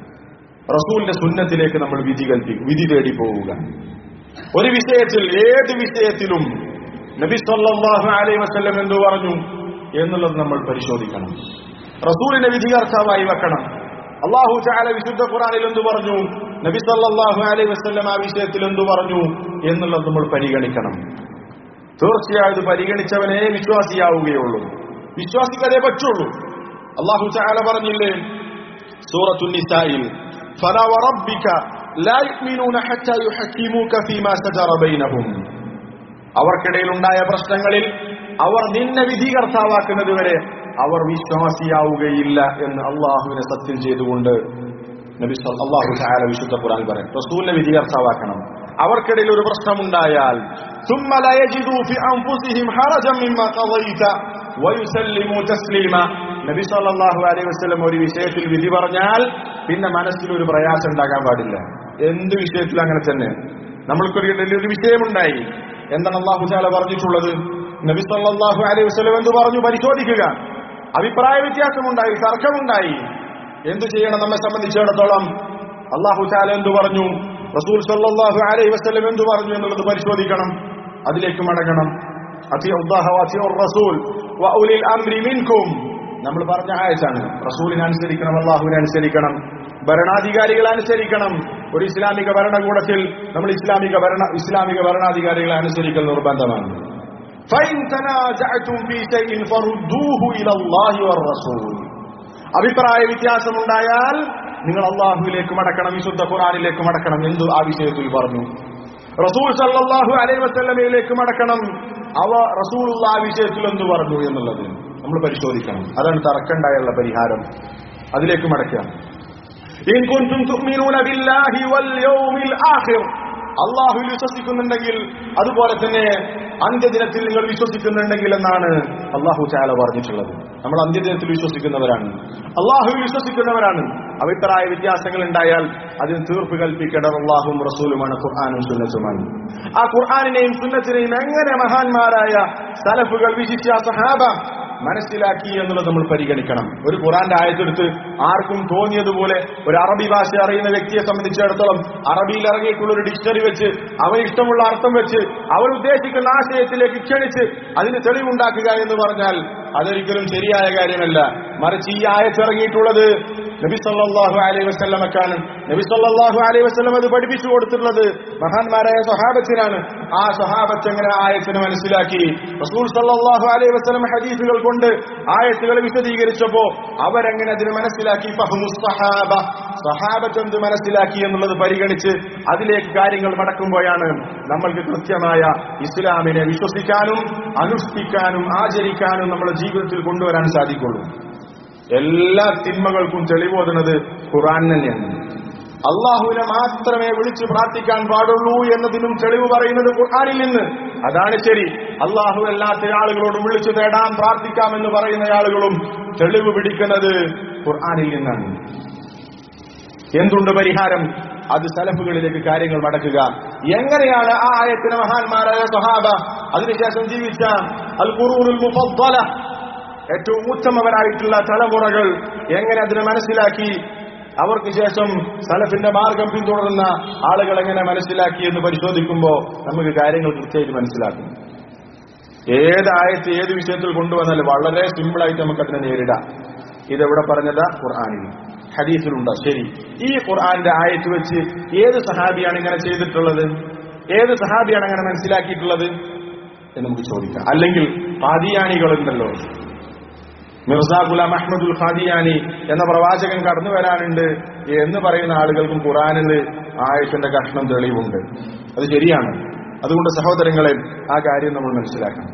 റസൂലിന്റെ സുന്നത്തിലേക്ക് നമ്മൾ വിധി കൽപ്പിക്കും, വിധി തേടി പോവുക. ഒരു വിഷയത്തിൽ, ഏത് വിഷയത്തിലും നബി സല്ലല്ലാഹു അലൈഹി വസല്ലം എന്തു പറഞ്ഞു എന്നുള്ളത് നമ്മൾ പരിശോധിക്കണം. റസൂലിനെ വിധികർത്താവായി വെക്കണം. അല്ലാഹു തആല വിശുദ്ധ ഖുർആനിൽ എന്തു പറഞ്ഞു, നബി സല്ലല്ലാഹു അലൈഹി വസല്ലം ആ വിഷയത്തിൽ എന്തു പറഞ്ഞു എന്നുള്ളത് നമ്മൾ പരിഗണിക്കണം. തീർച്ചയായും ഇത് പരിഗണിച്ചവനെ വിശ്വാസിയാവുകയുള്ളൂ, വിശ്വാസിക്കതേ പറ്റുള്ളൂ. അല്ലാഹു തആല പറഞ്ഞില്ലേ സൂറത്തുൻ നിസായിൽ, ഫലാ വറബ്ബിക ലാ യുഅ്മിനൂന ഹത്താ യുഹക്കിമൂക ഫീമാ ശജറ ബൈനഹും, അവർക്കിടയിൽ ഉണ്ടായ പ്രശ്നങ്ങളിൽ അവർ നിന്നെ വിധികർത്താവാക്കുന്നത് വരെ അവർ വിശ്വാസിയാവുകയില്ല എന്ന് അള്ളാഹുവിനെ സത്യം ചെയ്തുകൊണ്ട് നബി അല്ലാഹു തആല വിശുദ്ധ ഖുർആൻ പറയും. റസൂലിനെ വിധികർത്താവാക്കണം. അവർക്കിടയിൽ ഒരു പ്രശ്നമുണ്ടായാൽ ثم لا يجدوا في انفسهم حرجا مما قضيت ويسلموا تسليما, നബി സല്ലല്ലാഹു അലൈഹി വസല്ലം ഒരു വിഷയത്തിൽ വിധി പറഞ്ഞാൽ പിന്നെ മനസ്സിൽ ഒരു പ്രയാസം ഉണ്ടാകാൻ പാടില്ല. എന്ത് വിഷയത്തിലും അങ്ങനെ തന്നെ. നമ്മൾക്കൊരു വലിയൊരു വിഷയമുണ്ടായി, എന്താണ് അല്ലാഹു തആല പറഞ്ഞിട്ടുള്ളത്, നബി സല്ലല്ലാഹു അലൈഹി വസല്ലം എന്തു പറഞ്ഞു പരിശോധിക്കുക. അഭിപ്രായ വ്യത്യാസമുണ്ടായി, തർക്കമുണ്ടായി, എന്തു ചെയ്യണം? നമ്മെ സംബന്ധിച്ചിടത്തോളം അല്ലാഹു തആല എന്തു പറഞ്ഞു, റസൂൽ സല്ലല്ലാഹു അലൈഹി വസല്ലം എന്തു പറഞ്ഞു എന്നുള്ളത് പരിശോധിക്കണം, അതിലേക്ക് മടങ്ങണം. അത്തിഉല്ലാഹ വഅത്തിഉർ റസൂൽ വഉലിൽ അംരി മിൻകും, നമ്മൾ പറഞ്ഞ ആയത്താണ്. റസൂലിനെ അനുസരിക്കണം, അല്ലാഹുവിനെ അനുസരിക്കണം, ഭരണാധികാരികളെ അനുസരിക്കണം. ഒരു ഇസ്ലാമിക ഭരണകൂടത്തിൽ നമ്മൾ ഇസ്ലാമിക ഭരണ ഇസ്ലാമിക ഭരണാധികാരികളെ അനുസരിക്കൽ നിർബന്ധമാണ്. فإن تنازعتم في شيء فردوه إلى الله والرسول, അഭിപ്രായ വ്യത്യാസമുണ്ടായാൽ നിങ്ങൾ അല്ലാഹുവിലേക്ക് മടക്കണം, വിശുദ്ധ ഖുർആനിലേക്ക് മടക്കണം. എന്തു ആ വിഷയത്തിൽ പറഞ്ഞു? റസൂൽ സല്ലല്ലാഹു അലൈഹി വസല്ലമയിലേക്ക് മടക്കണം. അവ റസൂലുള്ള ആ വിഷയത്തിൽ എന്തു പറഞ്ഞു എന്നുള്ളത് നമ്മൾ പരിശോധിക്കണം. അതാണ് തർക്കമുണ്ടായുള്ള പരിഹാരം. അതിലേക്ക് മടക്കുക. ഇൻ കുൻതും തുഅ്മിനൂന ബില്ലാഹി വൽ യൗമിൽ ആഖിർ, അല്ലാഹുവിൽ വിശ്വസിക്കുന്നുണ്ടെങ്കിൽ, അതുപോലെ തന്നെ അന്ത്യദിനത്തിൽ നിങ്ങൾ വിശ്വസിക്കുന്നുണ്ടെങ്കിൽ എന്നാണ് അല്ലാഹു തആല പറഞ്ഞിട്ടുള്ളത്. നമ്മൾ അന്ത്യദിനത്തിൽ വിശ്വസിക്കുന്നവരാണ്, അല്ലാഹുവിൽ വിശ്വസിക്കുന്നവരാണ്. അഭിപ്രായ വ്യത്യാസങ്ങൾ ഉണ്ടായാൽ അതിന് തീർപ്പ് കൽപ്പിക്കേണ്ടത് അല്ലാഹുവും റസൂലുമാണ്, ഖുർആനും സുന്നത്തുമാണ്. ആ ഖുർആനിനെയും സുന്നത്തിനെയും എങ്ങനെ മഹാന്മാരായ സലഫുകൾ, വിശിഷ്യ സഹാബ മനസ്സിലാക്കി എന്നുള്ളത് നമ്മൾ പരിഗണിക്കണം. ഒരു ഖുർആന്റെ ആയത്തെടുത്ത് ആർക്കും തോന്നിയതുപോലെ ഒരു അറബി ഭാഷ അറിയുന്ന വ്യക്തിയെ സംബന്ധിച്ചിടത്തോളം അറബിയിൽ ഇറങ്ങിയിട്ടുള്ള ഒരു ഡിക്ഷണറി വെച്ച് അവർ ഇഷ്ടമുള്ള അർത്ഥം വെച്ച് അവർ ഉദ്ദേശിക്കുന്ന ആശയത്തിലേക്ക് ക്ഷണിച്ച് അതിന് തെളിവുണ്ടാക്കുക എന്ന് പറഞ്ഞാൽ അതൊരിക്കലും ശരിയായ കാര്യമല്ല. മറിച്ച് ഈ ആയത്ത് ഇറങ്ങിയിട്ടുള്ളത് നബി സല്ലല്ലാഹു അലൈഹി വസല്ലമക്കാണ്. നബി സല്ലല്ലാഹു അലൈഹി വസല്ലം അത് പഠിപ്പിച്ചു കൊടുത്തിട്ടുള്ളത് മഹാന്മാരായ സ്വഹാബത്തിനാണ്. ആ സ്വഹാബത്ത് എങ്ങനെ ആയത്തിനെ മനസ്സിലാക്കി? റസൂൽ സല്ലല്ലാഹു അലൈഹി വസല്ലം ഹദീസുകൾ കൊണ്ട് ആയത്തുകൾ വിശദീകരിച്ചപ്പോ അവരെങ്ങനെ അതിനെ മനസ്സിലാക്കി? ഫഹ്മുസ് സഹാബ, സ്വഹാബത്ത് എന്ത് മനസ്സിലാക്കി എന്നുള്ളത് പരിഗണിച്ച് അതിലേക്ക് കാര്യങ്ങൾ മടക്കുമ്പോഴാണ് നമ്മൾക്ക് കൃത്യമായ ഇസ്ലാമിനെ വിശ്വസിക്കാനും അനുഷ്ഠിക്കാനും ആചരിക്കാനും നമ്മുടെ ജീവിതത്തിൽ കൊണ്ടുവരാൻ സാധിക്കുള്ളൂ. എല്ലാ തിന്മകൾക്കും തെളിവോതുന്നത് ഖുർആൻ തന്നെയാണ്. അള്ളാഹുവിനെ മാത്രമേ വിളിച്ച് പ്രാർത്ഥിക്കാൻ പാടുള്ളൂ എന്നതിനും തെളിവ് പറയുന്നത് ഖുർആനിൽ നിന്ന്. അതാണ് ശരി. അള്ളാഹു അല്ലാത്ത ആളുകളോട് വിളിച്ചു തേടാൻ പ്രാർത്ഥിക്കാം എന്ന് പറയുന്ന ആളുകളും തെളിവ് പിടിക്കുന്നത് ഖുർആനിൽ നിന്നാണ്. എന്തുണ്ട് പരിഹാരം? അത് സലഫുകളിലേക്ക് കാര്യങ്ങൾ മടക്കുക. എങ്ങനെയാണ് ആ ആയത്തിന് മഹാന്മാരായ സ്വഹാബ, അതിനുശേഷം ജീവിച്ച അൽ ഖുറൂനുൽ മുഫദ്ദല, ഏറ്റവും ഉത്തമവരായിട്ടുള്ള തലമുറകൾ എങ്ങനെ അതിനെ മനസ്സിലാക്കി, അവർക്ക് ശേഷം സലഫിന്റെ മാർഗം പിന്തുടരുന്ന ആളുകൾ എങ്ങനെ മനസ്സിലാക്കി എന്ന് പരിശോധിക്കുമ്പോൾ നമുക്ക് കാര്യങ്ങൾ കൃത്യമായിട്ട് മനസ്സിലാക്കും. ഏത് ആയത്ത് ഏത് വിഷയത്തിൽ കൊണ്ടുവന്നാലും വളരെ സിമ്പിളായിട്ട് നമുക്ക് അതിനെ നേരിടാം. ഇതെവിടെ പറഞ്ഞതാ? ഖുർആനിൽ, ഹദീസിലുണ്ടോ? ശരി. ഈ ഖുർആന്റെ ആയത്ത് വെച്ച് ഏത് സഹാബിയാണ് ഇങ്ങനെ ചെയ്തിട്ടുള്ളത്? ഏത് സഹാബിയാണ് അങ്ങനെ മനസ്സിലാക്കിയിട്ടുള്ളത് എന്ന് നമുക്ക് ചോദിക്കാം. അല്ലെങ്കിൽ ഖാദിയാനികളുണ്ടല്ലോ, മിർസ ഗുലാം അഹ്മദുൽ ഖാദിയാനി എന്ന പ്രവാചകൻ കടന്നു വരാനുണ്ട് എന്ന് പറയുന്ന ആളുകൾക്കും ഖുർആനിൽ ആയത്തിന്റെ കഷ്ണം തെളിവുണ്ട്. അത് ശരിയാണ്. അതുകൊണ്ട് സഹോദരങ്ങളെ ആ കാര്യം നമ്മൾ മനസ്സിലാക്കണം.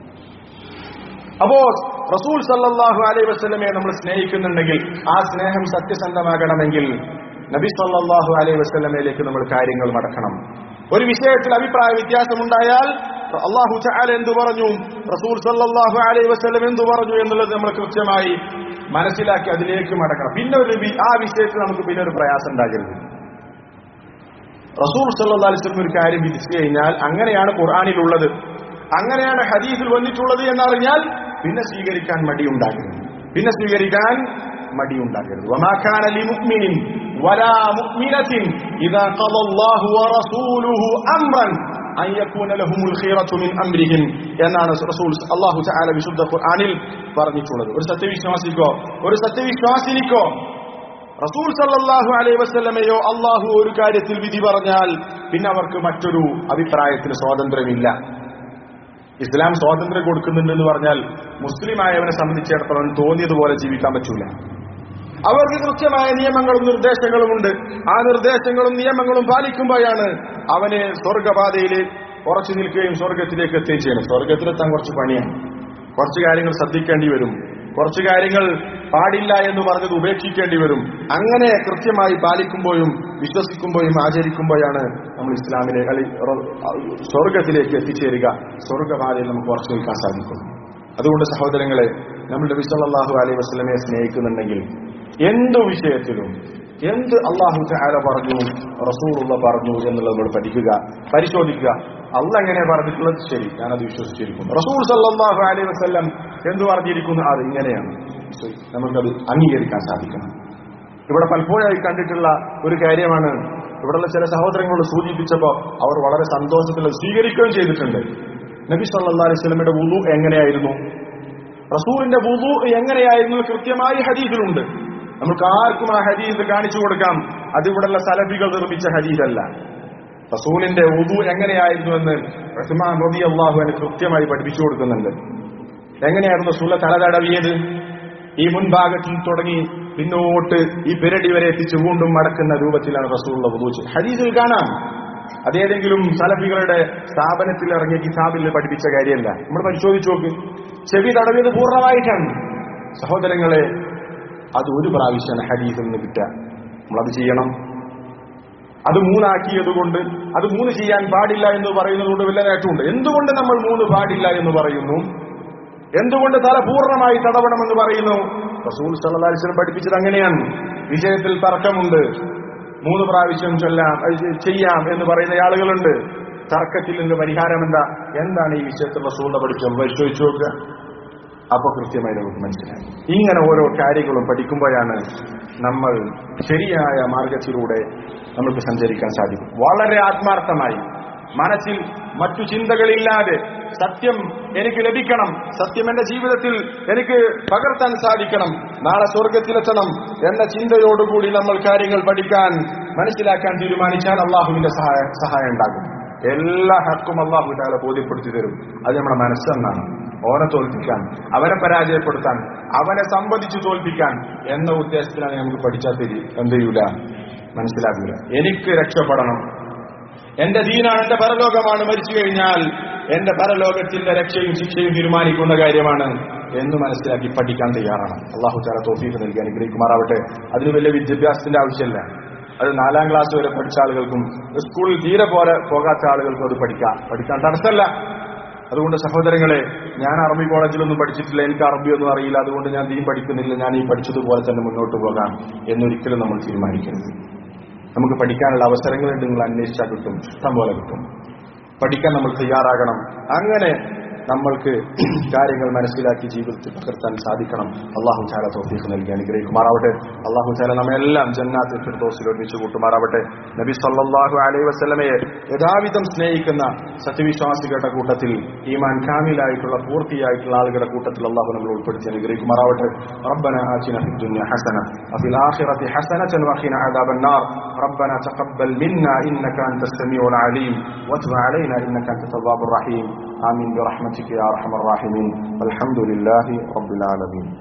അപ്പോ റസൂൽ സല്ലല്ലാഹു അലൈഹി വസല്ലമയെ നമ്മൾ സ്നേഹിക്കുന്നുണ്ടെങ്കിൽ ആ സ്നേഹം സത്യസന്ധമാകണമെങ്കിൽ നബി സല്ലല്ലാഹു അലൈഹി വസല്ലമയിലേക്ക് നമ്മൾ കാര്യങ്ങൾ മടക്കണം. ഒരു വിഷയത്തിൽ അഭിപ്രായ വ്യത്യാസമുണ്ടായാൽ അല്ലാഹു തആല എന്തു പറഞ്ഞു, റസൂൽ സല്ലല്ലാഹു അലൈഹി വസല്ലം എന്തു പറഞ്ഞു എന്നുള്ളത് നമ്മൾ കൃത്യമായി മനസ്സിലാക്കി അതിലേക്ക് മടക്കണം. പിന്നെ ഒരു ആ വിഷയത്തിൽ നമുക്ക് പിന്നെ ഒരു പ്രയാസം ഉണ്ടാകരുത്. റസൂൽ സല്ലല്ലാഹു അലൈഹി വസല്ലം ഒരു കാര്യം വിധിച്ചു കഴിഞ്ഞാൽ അങ്ങനെയാണ് ഖുർആനിലുള്ളത്, അങ്ങനെയാണ് ഹദീസിൽ വന്നിട്ടുള്ളത് എന്നറിഞ്ഞാൽ പിന്നെ സ്വീകരിക്കാൻ മടിയുണ്ടാകരുത്. പിന്നെ സ്വീകരിക്കാൻ മടിയുണ്ടാകരുത്. വമാ കാന ലിമുഅ്മിനിൻ വലാ മുഅ്മിനത്തിൻ ഇദാ ഖദല്ലാഹു വറസൂലുഹു അംറൻ അൻ യകൂന ലഹുമുൽ ഖിറതു മിൻ അംരിഹിം എന്നാണ് റസൂൽ അല്ലാഹു തആല വിശുദ്ധ ഖുർആനിൽ പറഞ്ഞിട്ടുള്ളത്. ഒരു സത്യവിശ്വാസിക്കോ ഒരു സത്യവിശ്വാസിനിക്കോ റസൂൽ സല്ലല്ലാഹു അലൈഹി വസല്ലമയോ അല്ലാഹു ഒരു കാര്യത്തിൽ വിധി പറഞ്ഞാൽ പിന്നെ അവർക്ക് മറ്റൊരു അഭിപ്രായത്തിന് സ്വാതന്ത്ര്യമില്ല. ഇസ്ലാം സ്വാതന്ത്ര്യം കൊടുക്കുന്നുണ്ടെന്ന് പറഞ്ഞാൽ മുസ്ലിമായവനെ സംബന്ധിച്ചിടത്തോളം തോന്നിയതുപോലെ ജീവിക്കാൻ പറ്റൂല. അവർക്ക് കൃത്യമായ നിയമങ്ങളും നിർദ്ദേശങ്ങളും ഉണ്ട്. ആ നിർദ്ദേശങ്ങളും നിയമങ്ങളും പാലിക്കുമ്പോഴാണ് അവന് സ്വർഗപാതയിൽ ഉറച്ചു നിൽക്കുകയും സ്വർഗത്തിലേക്ക് എത്തുകയും ചെയ്യണം. സ്വർഗത്തിലെത്താൻ കുറച്ച് പണിയാണ്, കുറച്ച് കാര്യങ്ങൾ ശ്രദ്ധിക്കേണ്ടി വരും, കുറച്ച് കാര്യങ്ങൾ പാടില്ല എന്ന് പറഞ്ഞത് ഉപേക്ഷിക്കേണ്ടി വരും. അങ്ങനെ കൃത്യമായി പാലിക്കുമ്പോഴും വിശ്വസിക്കുമ്പോഴും ആചരിക്കുമ്പോഴാണ് നമ്മൾ ഇസ്ലാമിലെ സ്വർഗത്തിലേക്ക് എത്തിച്ചേരുക. സ്വർഗപാതയിൽ നമുക്ക് ഉറച്ചു നിൽക്കാൻ സാധിക്കും. അതുകൊണ്ട് സഹോദരങ്ങളെ, നമ്മൾ നബി സല്ലല്ലാഹു അലൈഹി വസല്ലമയെ സ്നേഹിക്കുന്നുണ്ടെങ്കിൽ എന്തു വിഷയത്തിലും എന്ത് അല്ലാഹു തആല പറഞ്ഞു റസൂലുള്ളാഹി പറഞ്ഞു എന്നുള്ളത് നമ്മൾ പഠിക്കുക, പരിശോധിക്കുക. അല്ലാഹ് എങ്ങനെ പറഞ്ഞിട്ടുള്ളത് ശരി, ഞാനത് വിശ്വസിച്ചിരിക്കുന്നു. റസൂൽ സല്ലല്ലാഹു അലൈഹി വസല്ലം എന്ത് പറഞ്ഞിരിക്കുന്നു അത് ഇങ്ങനെയാണ്, നമുക്കത് അംഗീകരിക്കാൻ സാധിക്കണം. ഇവിടെ പലപ്പോഴായി കണ്ടിട്ടുള്ള ഒരു കാര്യമാണ്, ഇവിടെയുള്ള ചില സഹോദരങ്ങളോട് സൂചിപ്പിച്ചപ്പോൾ അവർ വളരെ സന്തോഷത്തിൽ സ്വീകരിക്കുകയും ചെയ്തിട്ടുണ്ട്. നബി സല്ലല്ലാഹു അലൈഹി വസല്ലമയുടെ വുളു എങ്ങനെയായിരുന്നു, റസൂലിന്റെ വുളു എങ്ങനെയായിരുന്നു കൃത്യമായി ഹദീസിലുണ്ട്. നമുക്ക് ആർക്കും ആ ഹദീസ് കാണിച്ചു കൊടുക്കാം. അതിവിടെയുള്ള സലഫികൾ നിർമ്മിച്ച ഹദീസല്ല. റസൂലിന്റെ വുളു എങ്ങനെയായിരുന്നു എന്ന് ഉസ്മാൻ റളിയല്ലാഹു അൻഹു കൃത്യമായി പഠിപ്പിച്ചു കൊടുക്കുന്നുണ്ട്. എങ്ങനെയായിരുന്നു റസൂൽ തല തടവിയത്? ഈ മുൻഭാഗത്തിൽ തുടങ്ങി പിന്നോട്ട് ഈ പിരടി വരെ എത്തിച്ച് വീണ്ടും മടക്കുന്ന രൂപത്തിലാണ് റസൂലുള്ള വുളു. ഹദീസിൽ കാണാം. അതേതെങ്കിലും സലഫികളുടെ സ്ഥാപനത്തിൽ ഇറങ്ങിയ കിതാബിൽ പഠിപ്പിച്ച കാര്യമല്ല. നമ്മൾ പരിശോധിച്ചു നോക്ക്. ചെവി തടവിയത് പൂർണ്ണമായിട്ടാണ്. സഹോദരങ്ങളെ, അത് ഒരു പ്രാവശ്യമാണ് ഹദീസിൽ നിന്ന് കിട്ടുക. നമ്മളത് ചെയ്യണം. അത് മൂന്നാക്കിയതുകൊണ്ട്, അത് മൂന്ന് ചെയ്യാൻ പാടില്ല എന്ന് പറയുന്നതുകൊണ്ട് വല്ല നേട്ടമുണ്ട്. എന്തുകൊണ്ട് നമ്മൾ മൂന്ന് പാടില്ല എന്ന് പറയുന്നു? എന്തുകൊണ്ട് തല പൂർണ്ണമായി തടവണമെന്ന് പറയുന്നു? റസൂൽ സല്ലല്ലാഹു അലൈഹി വസല്ലം പഠിപ്പിച്ചത് അങ്ങനെയാണ്. വിഷയത്തിൽ തർക്കമുണ്ട്. മൂന്ന് പ്രാവശ്യം ചൊല്ലാം ചെയ്യാം എന്ന് പറയുന്ന ആളുകളുണ്ട്. തർക്കത്തിൽ നിന്ന് പരിഹാരം എന്താ? എന്താണ് ഈ വിഷയത്തിൽ റസൂലിനെ പഠിച്ചത് പരിശോധിച്ചു നോക്കുക. അപ്പൊ കൃത്യമായി നമുക്ക് മനസ്സിലാകും. ഇങ്ങനെ ഓരോ കാര്യങ്ങളും പഠിക്കുമ്പോഴാണ് നമ്മൾ ശരിയായ മാർഗത്തിലൂടെ നമുക്ക് സഞ്ചരിക്കാൻ സാധിക്കും. വളരെ ആത്മാർത്ഥമായി മനസ്സിൽ മറ്റു ചിന്തകളില്ലാതെ സത്യം എനിക്ക് ലഭിക്കണം, സത്യം എന്റെ ജീവിതത്തിൽ എനിക്ക് പകർത്താൻ സാധിക്കണം, നാളെ സ്വർഗത്തിലെത്തണം എന്ന ചിന്തയോടുകൂടി നമ്മൾ കാര്യങ്ങൾ പഠിക്കാൻ മനസ്സിലാക്കാൻ തീരുമാനിച്ചാൽ അള്ളാഹുവിന്റെ സഹായ സഹായം ഉണ്ടാകും. എല്ലാ ഹക്കും അള്ളാഹു തആല ബോധ്യപ്പെടുത്തി തരും. അത് നമ്മുടെ മനസ്സെന്നാണ്. ഓനെ തോൽപ്പിക്കാൻ, അവനെ പരാജയപ്പെടുത്താൻ, അവനെ സംവദിച്ചു തോൽപ്പിക്കാൻ എന്ന ഉദ്ദേശത്തിലാണ് നമുക്ക് പഠിച്ചാൽ തരി എന്ത് ചെയ്യൂല, മനസ്സിലാക്കില്ല. എനിക്ക് രക്ഷപ്പെടണം, എന്റെ ദീനാണ്, എന്റെ പരലോകമാണ്, മരിച്ചു കഴിഞ്ഞാൽ എന്റെ പരലോകത്തിന്റെ രക്ഷയും ശിക്ഷയും തീരുമാനിക്കുന്ന കാര്യമാണ് എന്ന് മനസ്സിലാക്കി പഠിക്കാൻ തയ്യാറാണ്. അള്ളാഹു തആല തൗഫീഖ് നൽകി അനുഗ്രഹിക്കുമാറാവട്ടെ. അതിന് വലിയ വിദ്യാഭ്യാസത്തിന്റെ ആവശ്യമില്ല. അത് നാലാം ക്ലാസ് വരെ പഠിച്ച ആളുകൾക്കും സ്കൂളിൽ തീരെ പോലെ പോകാത്ത ആളുകൾക്കും അത് പഠിക്കാം, പഠിക്കാൻ തടസ്സമല്ല. അതുകൊണ്ട് സഹോദരങ്ങളെ, ഞാൻ അറബി കോളേജിലൊന്നും പഠിച്ചിട്ടില്ല, എനിക്ക് അറബിയൊന്നും അറിയില്ല, അതുകൊണ്ട് ഞാൻ ദീൻ പഠിക്കുന്നില്ല, ഞാൻ ഈ പഠിച്ചതുപോലെ തന്നെ മുന്നോട്ട് പോകാം എന്നൊരിക്കലും നമ്മൾ തീരുമാനിക്കരുത്. നമുക്ക് പഠിക്കാനുള്ള അവസരങ്ങളുണ്ട്, നിങ്ങൾ അന്വേഷിച്ചാൽ കിട്ടും, ഇഷ്ടം പോലെ കിട്ടും. പഠിക്കാൻ നമ്മൾ തയ്യാറാകണം. അങ്ങനെ നമ്മൾക്ക് കാര്യങ്ങൾ മനസ്സിലാക്കി ജീവിതത്തിൽ പകർത്താൻ സാധിക്കണം. അല്ലാഹു തആല തൗഫീഖ് നൽകി അനുഗ്രഹിക്കുമാറാവട്ടെ. അല്ലാഹു തആല നമ്മെല്ലാം ജന്നാത്തുൽ ഫിർദൗസിൽ ഒരുമിച്ച് കൂട്ടുമാറാവട്ടെ. നബി സല്ലല്ലാഹു അലൈഹി വസല്ലമയെ യഥാവിധം സ്നേഹിക്കുന്ന സത്യവിശ്വാസികളുടെ കൂട്ടത്തിൽ, ഈമാൻ കാമിലായിട്ടുള്ള പൂർത്തിയായിട്ടുള്ള ആളുകളുടെ കൂട്ടത്തിൽ അല്ലാഹു നമ്മളെ ഉൾപ്പെടുത്തി അനുഗ്രഹിക്കുമാറാവട്ടെ. റബ്ബനാ ആതിനാ ഫിദ് ദുനിയ ഹസന വഫിൽ ആഖിറതി ഹസനതൻ വഖിനാ അദാബൻ നാർ. റബ്ബനാ തഖബ്ബൽ മിന്നാ ഇന്നക അൻതസ് സമീഉൽ അലീം വതുബ് അലൈനാ ഇന്നക അൻതത് തവ്വാബുർ റഹീം. ആമീൻ ബിറഹ്മതിക യാ അർഹമർ റഹീമീൻ. വൽഹംദുലില്ലാഹി റബ്ബിൽ ആലമീൻ.